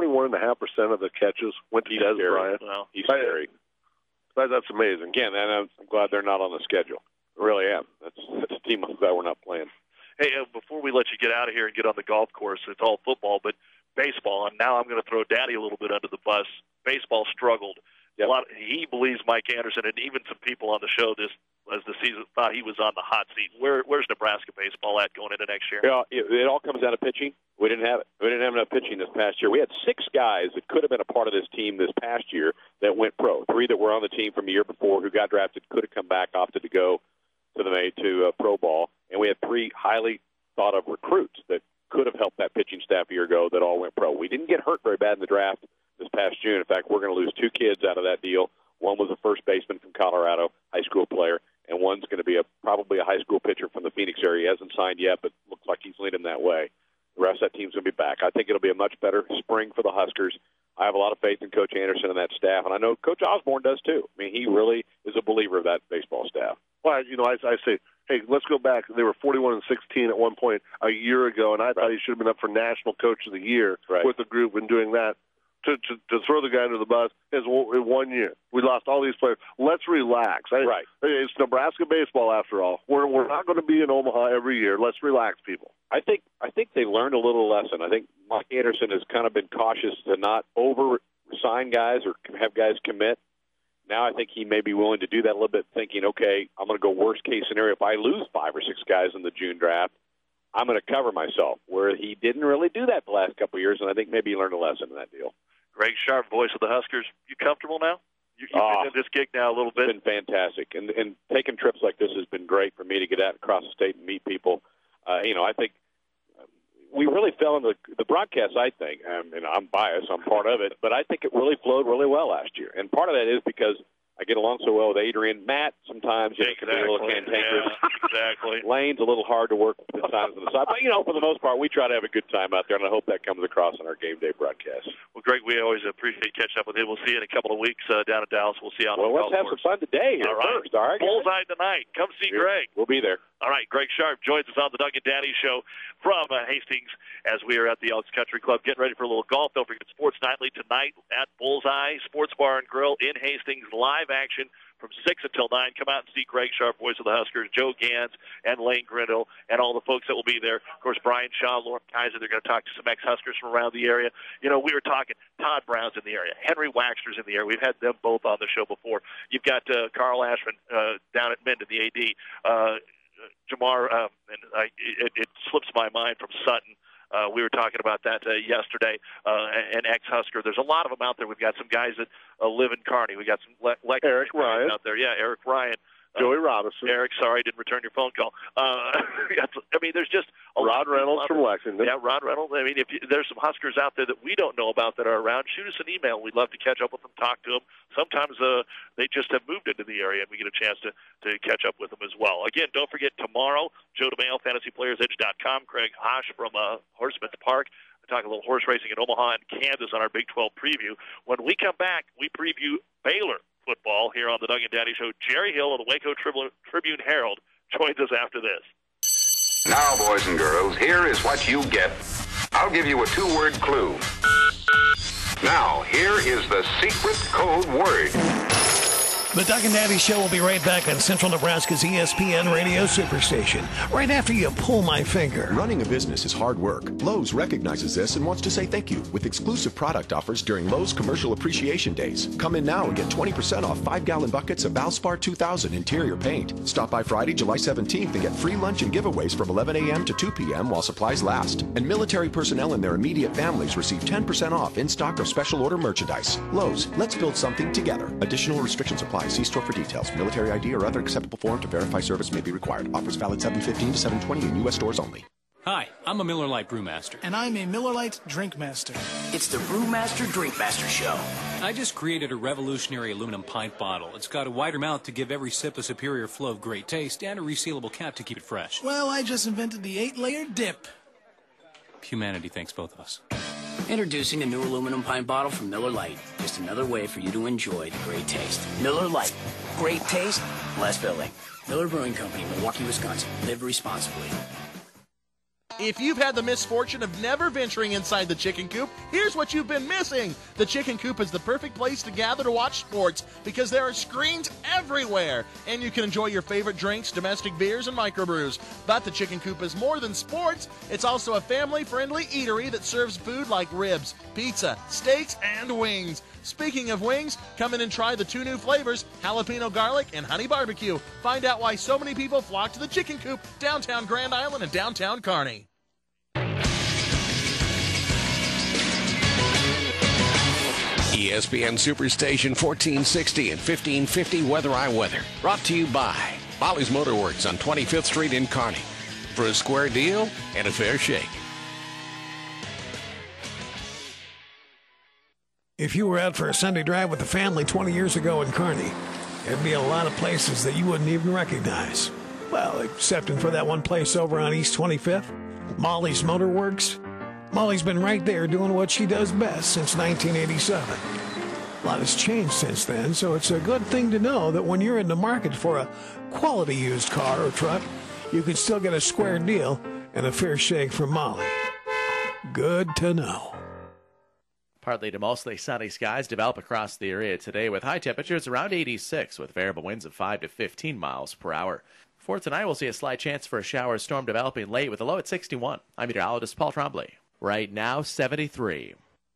of the catches went to Des Bryant. Well, he's scary. That's amazing. Again, and I'm glad they're not on the schedule. I really am. That's a team I'm glad we're not playing. Hey, before we let you get out of here and get on the golf course, it's all football, but baseball, and now I'm going to throw Daddy a little bit under the bus. Baseball struggled. Yep. He believes Mike Anderson, and even some people on the show as the season thought he was on the hot seat. Where's Nebraska baseball at going into next year? It all comes down to pitching. We didn't have it. We didn't have enough pitching this past year. We had 6 guys that could have been a part of this team this past year that went pro. 3 that were on the team from a year before who got drafted, could have come back, opted to go to pro ball, and we had 3 highly thought of recruits that could have helped that pitching staff a year ago that all went pro. We didn't get hurt very bad in the draft this past June. In fact, we're going to lose 2 kids out of that deal. One was a first baseman from Colorado, high school player, and one's going to be probably a high school pitcher from the Phoenix area. He hasn't signed yet, but looks like he's leaning that way. The rest of that team's going to be back. I think it'll be a much better spring for the Huskers. I have a lot of faith in Coach Anderson and that staff, and I know Coach Osborne does too. I mean, he really is a believer of that baseball staff. Well, I say, hey, let's go back. They were 41-16 at one point a year ago, and I thought he should have been up for National Coach of the Year with the group and doing that. To throw the guy under the bus is 1 year. We lost all these players. Let's relax. It's Nebraska baseball after all. We're not going to be in Omaha every year. Let's relax, people. I think they learned a little lesson. I think Mike Anderson has kind of been cautious to not over-sign guys or have guys commit. Now I think he may be willing to do that a little bit, thinking, okay, I'm going to go worst-case scenario. If I lose 5 or 6 guys in the June draft, I'm going to cover myself, where he didn't really do that the last couple of years, and I think maybe he learned a lesson in that deal. Greg Sharp, voice of the Huskers. You comfortable now? You've been in this gig now a little bit? It's been fantastic. And taking trips like this has been great for me to get out across the state and meet people. I think we really fell into the broadcast, I think. And I'm biased. I'm part of it. But I think it really flowed really well last year. And part of that is because I get along so well with Adrian. Matt sometimes can be a little cantankerous. Yeah, exactly. Lane's a little hard to work with the sides on the side. But, for the most part, we try to have a good time out there, and I hope that comes across on our game day broadcast. Well, Greg, we always appreciate catching up with you. We'll see you in a couple of weeks down in Dallas. We'll see you on the golf course. Let's have some fun today here first, all right? Bullseye tonight. Come see Greg. We'll be there. All right, Greg Sharp joins us on the Doug and Daddy Show from Hastings as we are at the Elks Country Club getting ready for a little golf. Don't forget Sports Nightly tonight at Bullseye Sports Bar and Grill in Hastings. Live action from 6 until 9. Come out and see Greg Sharp, voice of the Huskers, Joe Gans, and Lane Grindle, and all the folks that will be there. Of course, Brian Shaw, Lauren Kaiser, they're going to talk to some ex-Huskers from around the area. We were talking Todd Brown's in the area. Henry Waxter's in the area. We've had them both on the show before. You've got Carl Ashman down at Minden, the AD. Jamar, it slips my mind from Sutton. We were talking about that yesterday, an ex-Husker. There's a lot of them out there. We've got some guys that live in Kearney. We got some Eric Ryan out there. Yeah, Eric Ryan. Joey Robinson. Eric, sorry, didn't return your phone call. There's just a Rod Reynolds from Lexington. Yeah, Rod Reynolds. If there's some Huskers out there that we don't know about that are around, shoot us an email. We'd love to catch up with them, talk to them. Sometimes they just have moved into the area, and we get a chance to catch up with them as well. Again, don't forget tomorrow, Joe DeMail, FantasyPlayersEdge.com, Craig Hosh from Horseman's Park. Talk a little horse racing in Omaha and Kansas on our Big 12 preview. When we come back, we preview Baylor football here on the Doug and Daddy Show. Jerry Hill of the Waco Tribune Herald joins us after this. Now, boys and girls, here is what you get. I'll give you a 2-word clue. Now, here is the secret code word. The Doug and Daddy Show will be right back on Central Nebraska's ESPN Radio Superstation, right after you pull my finger. Running a business is hard work. Lowe's recognizes this and wants to say thank you with exclusive product offers during Lowe's Commercial Appreciation Days. Come in now and get 20% off 5-gallon buckets of Valspar 2000 interior paint. Stop by Friday, July 17th and get free lunch and giveaways from 11 a.m. to 2 p.m. while supplies last. And military personnel and their immediate families receive 10% off in-stock or special order merchandise. Lowe's, let's build something together. Additional restrictions apply. See store for details. Military ID or other acceptable form to verify service may be required. Offers valid 7/15 to 7/20 in U.S. stores only. Hi, I'm a Miller Lite Brewmaster. And I'm a Miller Lite Drinkmaster. It's the Brewmaster Drinkmaster Show. I just created a revolutionary aluminum pint bottle. It's got a wider mouth to give every sip a superior flow of great taste and a resealable cap to keep it fresh. Well, I just invented the 8-layer dip. Humanity thanks both of us. Introducing a new aluminum pint bottle from Miller Lite. Just another way for you to enjoy the great taste. Miller Lite. Great taste, less filling. Miller Brewing Company, Milwaukee, Wisconsin. Live responsibly. If you've had the misfortune of never venturing inside the chicken coop, here's what you've been missing. The chicken coop is the perfect place to gather to watch sports because there are screens everywhere, and you can enjoy your favorite drinks, domestic beers, and microbrews. But the chicken coop is more than sports. It's also a family-friendly eatery that serves food like ribs, pizza, steaks, and wings. Speaking of wings, come in and try the 2 new flavors, jalapeno garlic and honey barbecue. Find out why so many people flock to the chicken coop, downtown Grand Island and downtown Kearney. ESPN Superstation 1460 and 1550 Weather I Weather. Brought to you by Molly's Motorworks on 25th Street in Kearney. For a square deal and a fair shake. If you were out for a Sunday drive with the family 20 years ago in Kearney, there'd be a lot of places that you wouldn't even recognize. Well, excepting for that one place over on East 25th, Molly's Motorworks. Molly's been right there doing what she does best since 1987. A lot has changed since then, so it's a good thing to know that when you're in the market for a quality used car or truck, you can still get a square deal and a fair shake from Molly. Good to know. Partly to mostly sunny skies develop across the area today with high temperatures around 86 with variable winds of 5 to 15 miles per hour. For tonight, we'll see a slight chance for a shower or storm developing late with a low at 61. I'm meteorologist Paul Trombley. Right now, 73.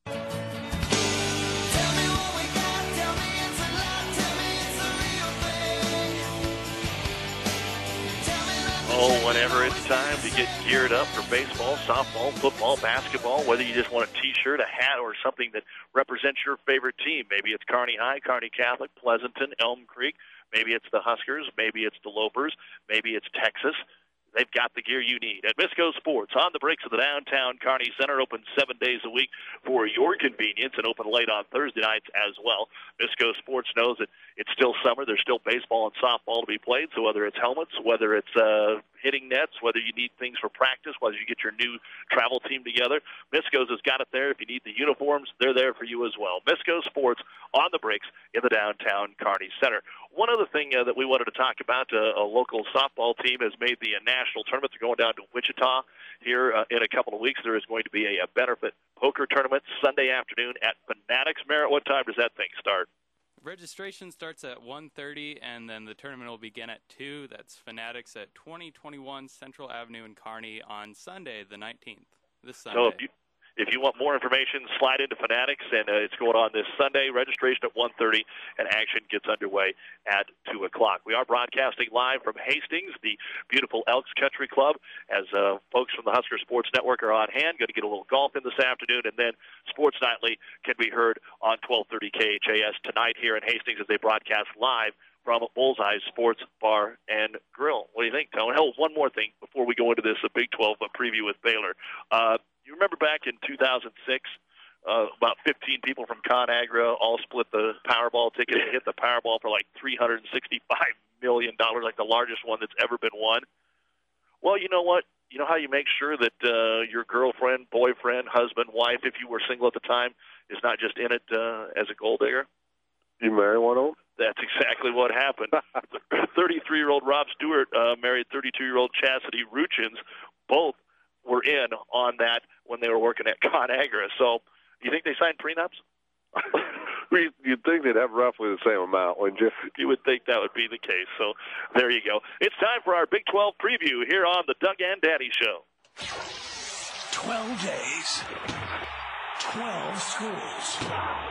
Oh, whenever it's time to get geared up for baseball, softball, football, basketball, whether you just want a T-shirt, a hat, or something that represents your favorite team. Maybe it's Kearney High, Kearney Catholic, Pleasanton, Elm Creek. Maybe it's the Huskers. Maybe it's the Lopers. Maybe it's Texas. They've got the gear you need. At Misco Sports, on the bricks of the downtown Kearney Center, open 7 days a week for your convenience and open late on Thursday nights as well. Misco Sports knows that it's still summer. There's still baseball and softball to be played, so whether it's helmets, whether it's hitting nets, whether you need things for practice, whether you get your new travel team together, Misco's has got it there. If you need the uniforms, they're there for you as well. Misco Sports on the bricks in the downtown Kearney Center. One other thing that we wanted to talk about, a local softball team has made the national tournament. They're going down to Wichita here in a couple of weeks. There is going to be a benefit poker tournament Sunday afternoon at Fanatics. Merritt, what time does that thing start? Registration starts at 1:30, and then the tournament will begin at 2. That's Fanatics at 2021 Central Avenue in Kearney on Sunday, the 19th, this Sunday. So if you want more information, slide into Fanatics, and it's going on this Sunday. Registration at 1:30, and action gets underway at 2 o'clock. We are broadcasting live from Hastings, the beautiful Elks Country Club, as folks from the Husker Sports Network are on hand. Going to get a little golf in this afternoon, and then Sports Nightly can be heard on 1230 KHAS tonight here in Hastings as they broadcast live from Bullseye Sports Bar and Grill. What do you think, Tone? Hell, one more thing before we go into this Big 12 preview with Baylor. You remember back in 2006, about 15 people from ConAgra all split the Powerball ticket and hit the Powerball for like $365 million, like the largest one that's ever been won? Well, you know what? You know how you make sure that your girlfriend, boyfriend, husband, wife, if you were single at the time, is not just in it as a gold digger? You marry one of them? That's exactly what happened. 33-year-old Rob Stewart married 32-year-old Chastity Ruchins. Both were in on that when they were working at ConAgra. So you think they signed prenups? You'd think they'd have roughly the same amount, wouldn't you? You would think that would be the case. So there you go. It's time for our Big 12 preview here on the Doug and Daddy Show. 12 days, 12 schools,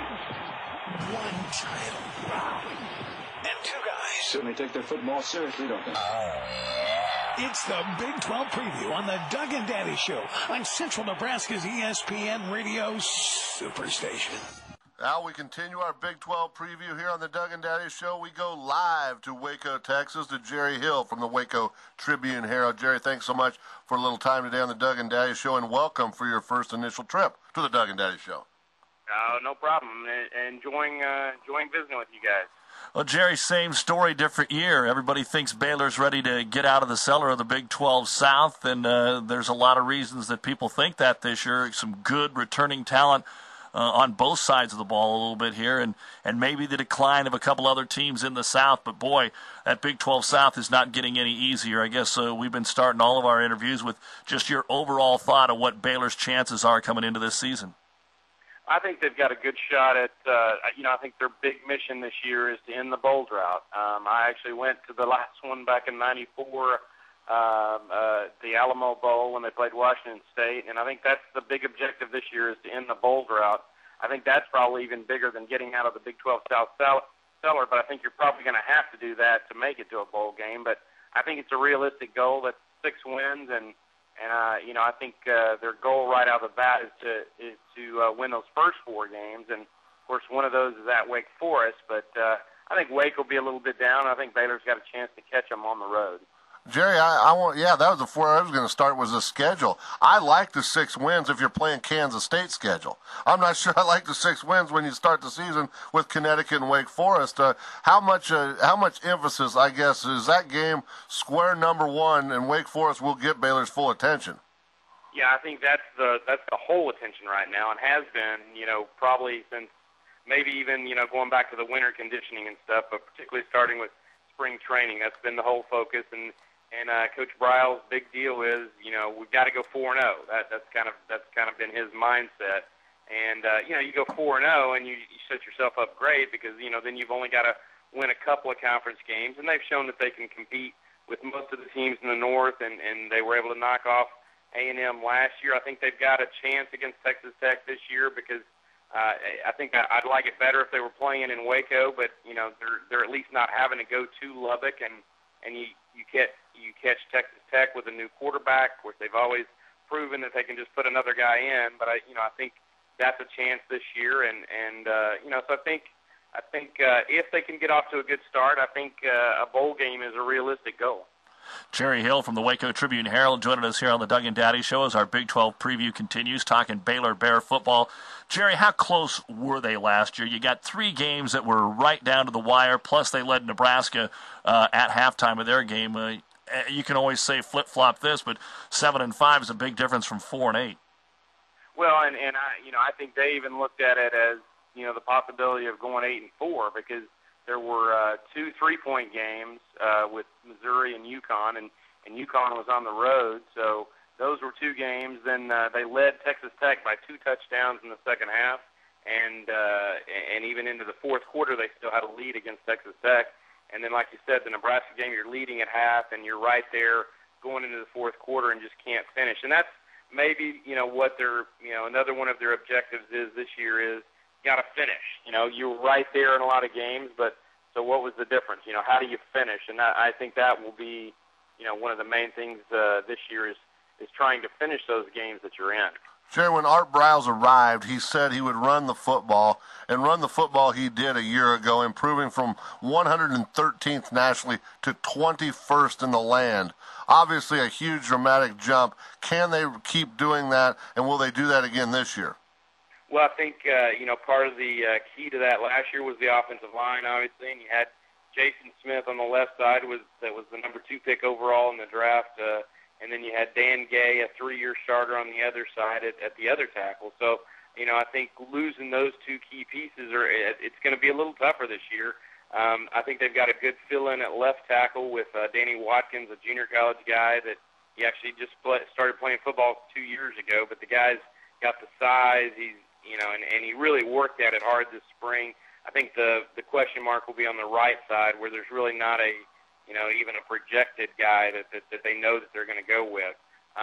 one title, and two guys. Certainly take their football seriously, don't they? It's the Big 12 preview on the Doug and Daddy Show on Central Nebraska's ESPN Radio Superstation. Now we continue our Big 12 preview here on the Doug and Daddy Show. We go live to Waco, Texas, to Jerry Hill from the Waco Tribune-Herald. Jerry, thanks so much for a little time today on the Doug and Daddy Show, and welcome for your first initial trip to the Doug and Daddy Show. No problem. Enjoying visiting with you guys. Well, Jerry, same story, different year. Everybody thinks Baylor's ready to get out of the cellar of the Big 12 South, and there's a lot of reasons that people think that this year. Some good returning talent on both sides of the ball a little bit here, and maybe the decline of a couple other teams in the South. But, boy, that Big 12 South is not getting any easier. I guess we've been starting all of our interviews with just your overall thought of what Baylor's chances are coming into this season. I think they've got a good shot at, I think their big mission this year is to end the bowl drought. I actually went to the last one back in '94, the Alamo Bowl when they played Washington State, and I think that's the big objective this year is to end the bowl drought. I think that's probably even bigger than getting out of the Big 12 South cellar, but I think you're probably going to have to do that to make it to a bowl game. But I think it's a realistic goal. That's 6 wins, and I think their goal right out of the bat is to win those first 4 games, and of course one of those is at Wake Forest. But I think Wake will be a little bit down. I think Baylor's got a chance to catch them on the road. Jerry, that was the 4 I was going to start was the schedule. I like the 6 wins if you're playing Kansas State schedule. I'm not sure I like the 6 wins when you start the season with Connecticut and Wake Forest. How much emphasis, I guess, is that game square number 1, and Wake Forest will get Baylor's full attention? Yeah, I think that's the whole attention right now, and has been, probably since maybe even, going back to the winter conditioning and stuff, but particularly starting with spring training. That's been the whole focus, and Coach Bryle's big deal is, we've got to go 4-0. That's kind of been his mindset. And you go 4-0 and you set yourself up great because then you've only got to win a couple of conference games, and they've shown that they can compete with most of the teams in the North, and they were able to knock off A&M last year. I think they've got a chance against Texas Tech this year because I think I'd like it better if they were playing in Waco, but they're at least not having to go to Lubbock, and you catch Texas Tech with a new quarterback, which they've always proven that they can just put another guy in. But I think that's a chance this year, and so I think if they can get off to a good start, I think a bowl game is a realistic goal. Jerry Hill from the Waco Tribune-Herald joining us here on the Doug and Daddy Show as our Big 12 preview continues, talking Baylor Bear football. Jerry, how close were they last year? You got 3 games that were right down to the wire, plus they led Nebraska at halftime of their game. You can always say flip-flop this, but 7-5 is a big difference from 4-8. Well, and I think they even looked at it as, the possibility of going 8-4 because there were 2 3-point games with Missouri and UConn, and UConn was on the road. So those were 2 games. Then they led Texas Tech by 2 touchdowns in the second half, and even into the fourth quarter they still had a lead against Texas Tech. And then, like you said, the Nebraska game, you're leading at half, and you're right there going into the fourth quarter and just can't finish. And that's maybe, what their, another one of their objectives is this year is got to finish. You're right there in a lot of games, but so what was the difference? How do you finish? And I think that will be, one of the main things this year is trying to finish those games that you're in. Jerry, when Art Briles arrived, he said he would run the football, and run the football he did a year ago, improving from 113th nationally to 21st in the land. Obviously a huge dramatic jump. Can they keep doing that, and will they do that again this year? Well, I think, part of the key to that last year was the offensive line, obviously, and you had Jason Smith on the left side that was the number 2 pick overall in the draft, and then you had Dan Gay, a 3-year starter on the other side at the other tackle. So, I think losing those 2 key pieces, it's going to be a little tougher this year. I think they've got a good fill-in at left tackle with Danny Watkins, a junior college guy that he actually just started playing football 2 years ago, but the guy's got the size. He's and he really worked at it hard this spring. I think the question mark will be on the right side, where there's really not a, even a projected guy that they know that they're going to go with.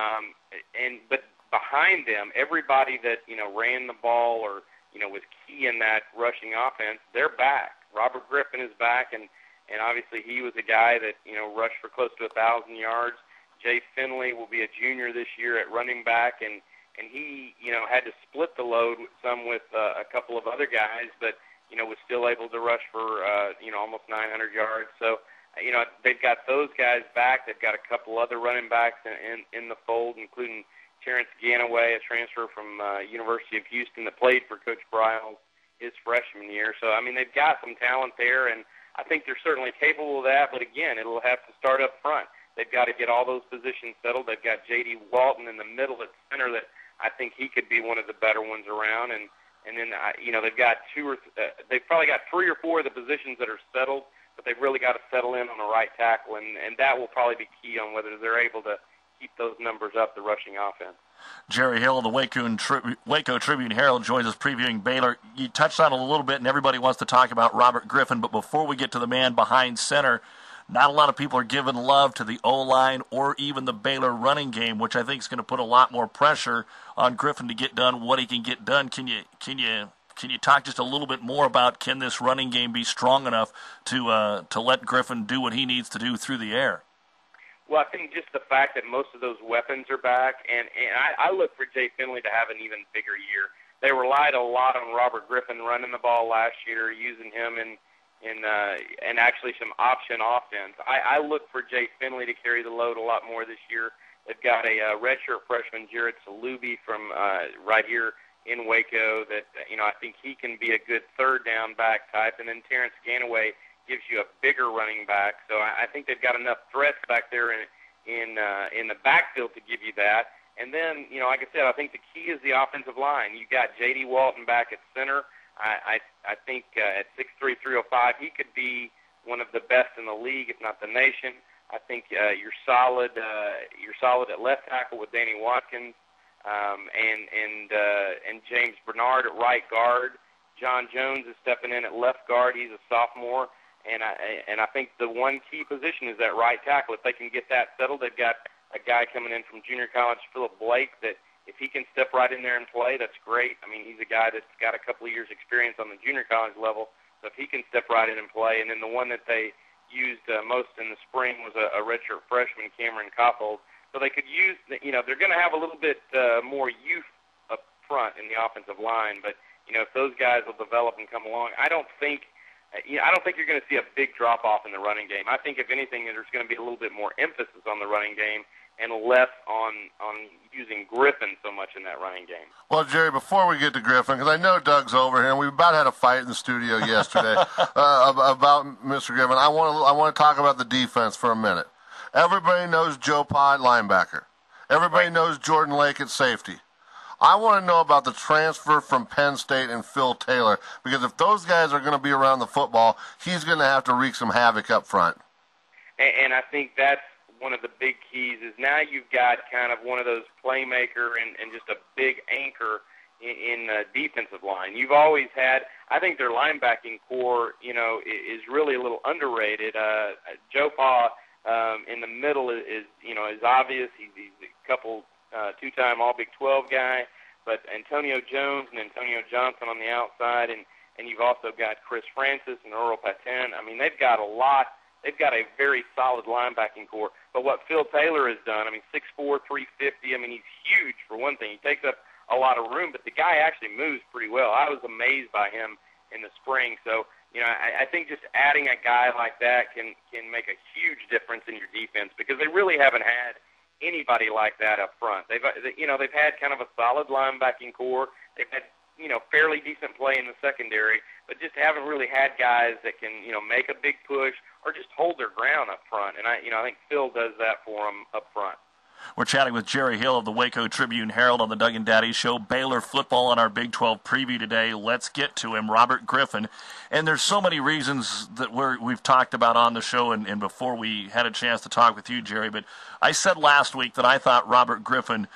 But behind them, everybody that, ran the ball or, was key in that rushing offense, they're back. Robert Griffin is back, and obviously he was a guy that, rushed for close to 1,000 yards. Jay Finley will be a junior this year at running back, and he, had to split the load some with a couple of other guys, but, was still able to rush for, almost 900 yards. So, they've got those guys back. They've got a couple other running backs in the fold, including Terrence Ganaway, a transfer from University of Houston that played for Coach Bryles his freshman year. So, they've got some talent there, and I think they're certainly capable of that. But, again, it'll have to start up front. They've got to get all those positions settled. They've got J.D. Walton in the middle at center that I think he could be one of the better ones around. And then, they've got they've probably got 3 or 4 of the positions that are settled, but they've really got to settle in on the right tackle, and that will probably be key on whether they're able to keep those numbers up, the rushing offense. Jerry Hill of the Waco Tribune-Herald joins us previewing Baylor. You touched on it a little bit, and everybody wants to talk about Robert Griffin, but before we get to the man behind center, not a lot of people are giving love to the O-line or even the Baylor running game, which I think is going to put a lot more pressure on Griffin to get done what he can get done. Can you talk just a little bit more about, can this running game be strong enough to let Griffin do what he needs to do through the air? Well, I think just the fact that most of those weapons are back, and I look for Jay Finley to have an even bigger year. They relied a lot on Robert Griffin running the ball last year, using him in actually some option offense. I look for Jay Finley to carry the load a lot more this year. They've got a redshirt freshman, Jared Salubi, from right here in Waco that, I think he can be a good third down back type. And then Terrence Ganaway gives you a bigger running back. So I think they've got enough threats back there in the backfield to give you that. And then, like I said, I think the key is the offensive line. You got J.D. Walton back at center. I think at 6'3", 305, he could be one of the best in the league, if not the nation. I think you're solid at left tackle with Danny Watkins, and James Bernard at right guard. John Jones is stepping in at left guard. He's a sophomore, and I think the one key position is that right tackle. If they can get that settled, they've got a guy coming in from junior college, Philip Blake, that if he can step right in there and play, that's great. He's a guy that's got a couple of years' experience on the junior college level, so if he can step right in and play. And then the one that they used most in the spring was a redshirt freshman, Cameron Coppold. So they could use, they're going to have a little bit more youth up front in the offensive line, but if those guys will develop and come along, I don't think you're going to see a big drop off in the running game. I think if anything, there's going to be a little bit more emphasis on the running game and less on using Griffin so much in that running game. Well, Jerry, before we get to Griffin, because I know Doug's over here, and we about had a fight in the studio yesterday about Mr. Griffin. I want to talk about the defense for a minute. Everybody knows Joe Pa, linebacker. Everybody knows Jordan Lake at safety. I want to know about the transfer from Penn State and Phil Taylor, because if those guys are going to be around the football, he's going to have to wreak some havoc up front. And I think that's one of the big keys is now you've got kind of one of those playmaker and just a big anchor in the defensive line. You've always had, I think their linebacking core, is really a little underrated. Joe Pa in the middle is obvious. He's a couple two-time All Big 12 guy, but Antonio Jones and Antonio Johnson on the outside, and you've also got Chris Francis and Earl Patin. They've got a lot. They've got a very solid linebacking core. But what Phil Taylor has done, 6'4", 350, he's huge for one thing. He takes up a lot of room, but the guy actually moves pretty well. I was amazed by him in the spring. So, I think just adding a guy like that can make a huge difference in your defense, because they really haven't had anybody like that up front. They've had kind of a solid linebacking core. They've had, fairly decent play in the secondary, but just haven't really had guys that can, make a big push or just hold their ground up front. And I think Phil does that for them up front. We're chatting with Jerry Hill of the Waco Tribune-Herald on the Doug and Daddy Show. Baylor football on our Big 12 preview today. Let's get to him, Robert Griffin. And there's so many reasons that we've talked about on the show and before we had a chance to talk with you, Jerry. But I said last week that I thought Robert Griffin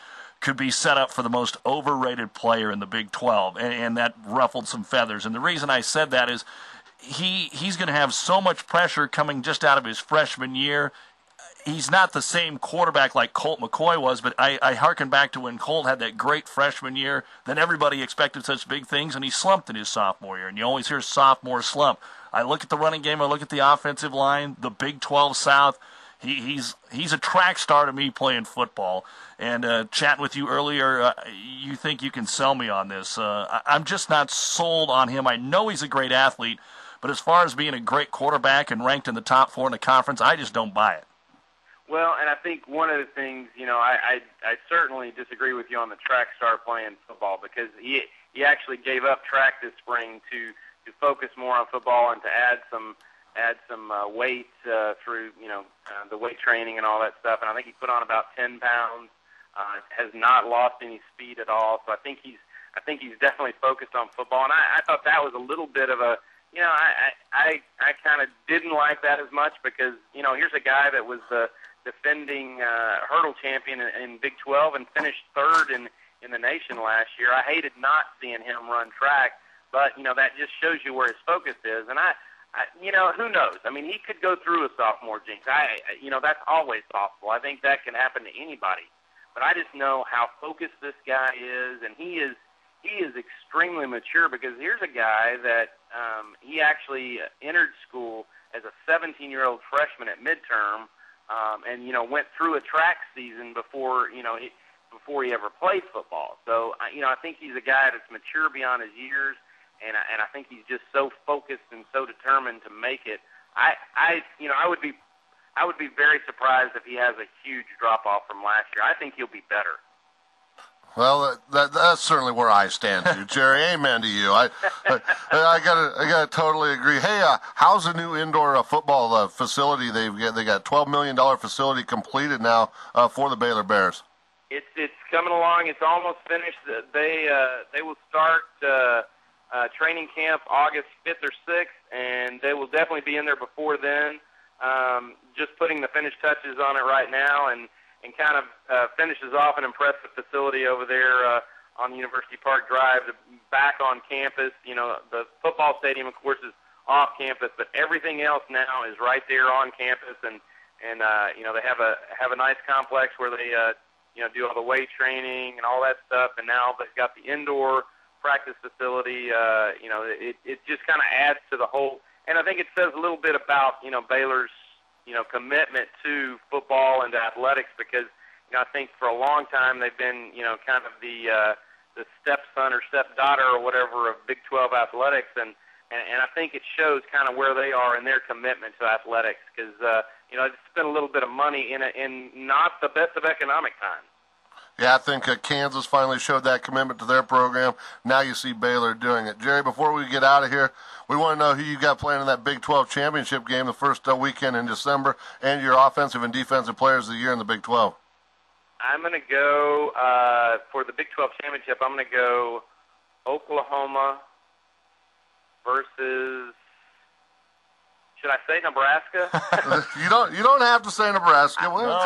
could be set up for the most overrated player in the Big 12, and that ruffled some feathers. And the reason I said that is he's going to have so much pressure coming just out of his freshman year. He's not the same quarterback like Colt McCoy was, but I hearken back to when Colt had that great freshman year. Then everybody expected such big things, and he slumped in his sophomore year. And you always hear sophomore slump. I look at the running game. I look at the offensive line, the Big 12 South. He's a track star to me playing football. And chatting with you earlier, you think you can sell me on this. I'm just not sold on him. I know he's a great athlete, but as far as being a great quarterback and ranked in the top 4 in the conference, I just don't buy it. Well, and I think one of the things, I certainly disagree with you on the track star playing football, because he actually gave up track this spring to focus more on football and to add some weight through the weight training and all that stuff. And I think he put on about 10 pounds. Has not lost any speed at all. So I think he's definitely focused on football. And I thought that was a little bit of a, I kind of didn't like that as much, because here's a guy that was the defending hurdle champion in Big 12 and finished 3rd in the nation last year. I hated not seeing him run track, but that just shows you where his focus is. And I who knows? I mean, he could go through a sophomore jinx. That's always possible. I think that can happen to anybody. But I just know how focused this guy is, and he is extremely mature, because here's a guy that he actually entered school as a 17-year-old freshman at midterm, and went through a track season before he ever played football. So I think he's a guy that's mature beyond his years. And I think he's just so focused and so determined to make it. I would be very surprised if he has a huge drop off from last year. I think he'll be better. Well, that's certainly where I stand too, Jerry. Amen to you. I gotta totally agree. Hey, how's the new indoor football facility? They got $12 million facility completed now for the Baylor Bears. It's coming along. It's almost finished. They will start training camp August 5th or 6th, and they will definitely be in there before then. Just putting the finished touches on it right now, and kind of finishes off an impressive facility over there on University Park Drive, back on campus. The football stadium, of course, is off campus, but everything else now is right there on campus, and they have a nice complex where they do all the weight training and all that stuff, and now they've got the indoor practice facility. It just kind of adds to the whole, and I think it says a little bit about Baylor's commitment to football and to athletics, because I think for a long time they've been kind of the stepson or stepdaughter or whatever of Big 12 athletics, and I think it shows kind of where they are in their commitment to athletics, because they spent a little bit of money in not the best of economic times. Yeah, I think Kansas finally showed that commitment to their program. Now you see Baylor doing it. Jerry, before we get out of here, we want to know who you got playing in that Big 12 championship game the first weekend in December, and your offensive and defensive players of the year in the Big 12. I'm going to go, for the Big 12 championship, I'm going to go Oklahoma versus, should I say Nebraska? You don't have to say Nebraska.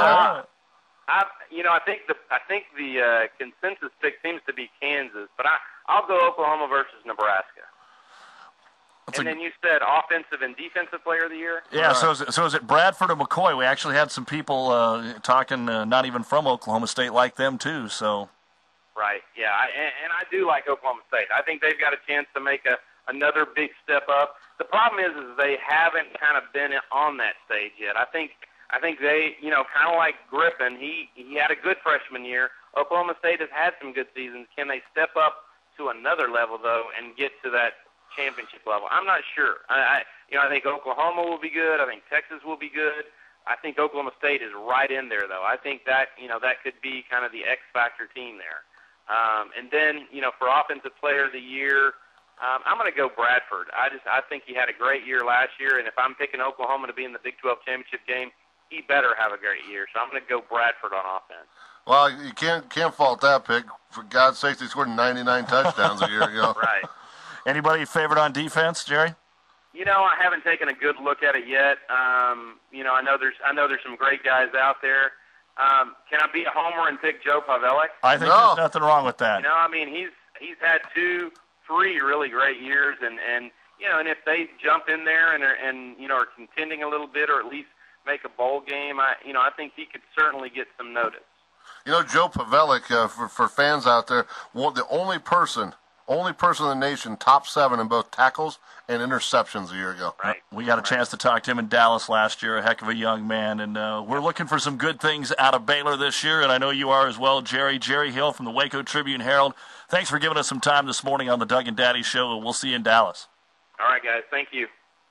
I think the consensus pick seems to be Kansas, but I'll go Oklahoma versus Nebraska. Then you said offensive and defensive player of the year? Yeah, so is it Bradford or McCoy? We actually had some people talking not even from Oklahoma State like them too. So. Right, yeah, and I do like Oklahoma State. I think they've got a chance to make another big step up. The problem is they haven't kind of been on that stage yet. I think they, kind of like Griffin, he had a good freshman year. Oklahoma State has had some good seasons. Can they step up to another level, though, and get to that championship level? I'm not sure. I think Oklahoma will be good. I think Texas will be good. I think Oklahoma State is right in there, though. I think that, that could be kind of the X-factor team there. And then, for offensive player of the year, I'm going to go Bradford. I think he had a great year last year, and if I'm picking Oklahoma to be in the Big 12 championship game, he better have a great year. So I'm going to go Bradford on offense. Well, you can't fault that pick. For God's sakes, he scored 99 touchdowns a year ago. Right. Anybody favorite on defense, Jerry? I haven't taken a good look at it yet. I know there's some great guys out there. Can I be a homer and pick Joe Pavelec? I think there's nothing wrong with that. You know, I mean, he's had 2-3 really great years, and you know, and if they jump in there and are contending a little bit, or at least make a bowl game, I think he could certainly get some notice. You know, Joe Pavelec, for fans out there, the only person in the nation top 7 in both tackles and interceptions a year ago. Right. We got a chance to talk to him in Dallas last year, a heck of a young man, and we're looking for some good things out of Baylor this year, and I know you are as well, Jerry. Jerry Hill from the Waco Tribune-Herald. Thanks for giving us some time this morning on the Doug and Daddy Show, and we'll see you in Dallas. All right, guys. Thank you.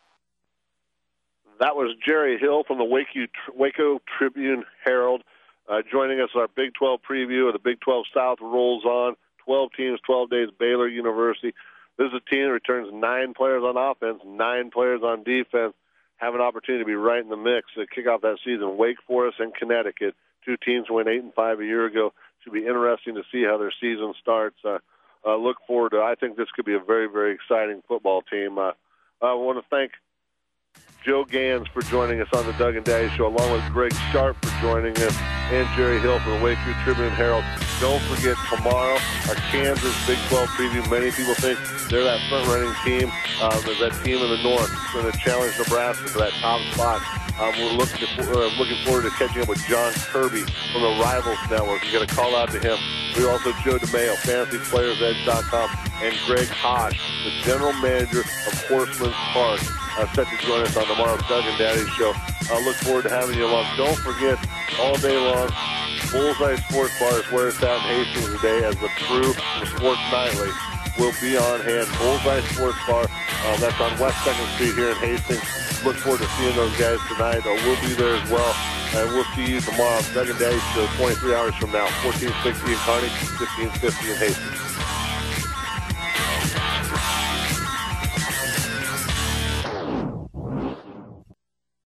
That was Jerry Hill from the Waco Tribune-Herald joining us on our Big 12 preview of the Big 12 South rolls on. 12 teams, 12 days, Baylor University. This is a team that returns 9 players on offense, 9 players on defense, have an opportunity to be right in the mix to kick off that season. Wake Forest and Connecticut, 2 teams went 8-5 a year ago. Should be interesting to see how their season starts. Look forward to. I think this could be a very, very exciting football team. I want to thank Joe Gans for joining us on the Doug and Daddy Show, along with Greg Sharp for joining us, and Jerry Hill from the Waco Tribune-Herald. Don't forget tomorrow, our Kansas Big 12 preview. Many people think they're that front-running team. There's that team in the north going to challenge Nebraska for that top spot. We're looking forward to catching up with John Kirby from the Rivals Network. We're going to call out to him. We're also Joe DeMayo, FantasyPlayersEdge.com, and Greg Hosh, the general manager of Horseman's Park, set to join us on tomorrow's Doug and Daddy Show. Look forward to having you along. Don't forget, all day long, Bullseye Sports Bar is where it's at in Hastings today, as the crew from Sports Nightly will be on hand. Bullseye Sports Bar, that's on West 2nd Street here in Hastings. Look forward to seeing those guys tonight. We'll be there as well. And we'll see you tomorrow on Doug and Daddy Show, 23 hours from now, 1460 in Kearney, 1550 in Hastings.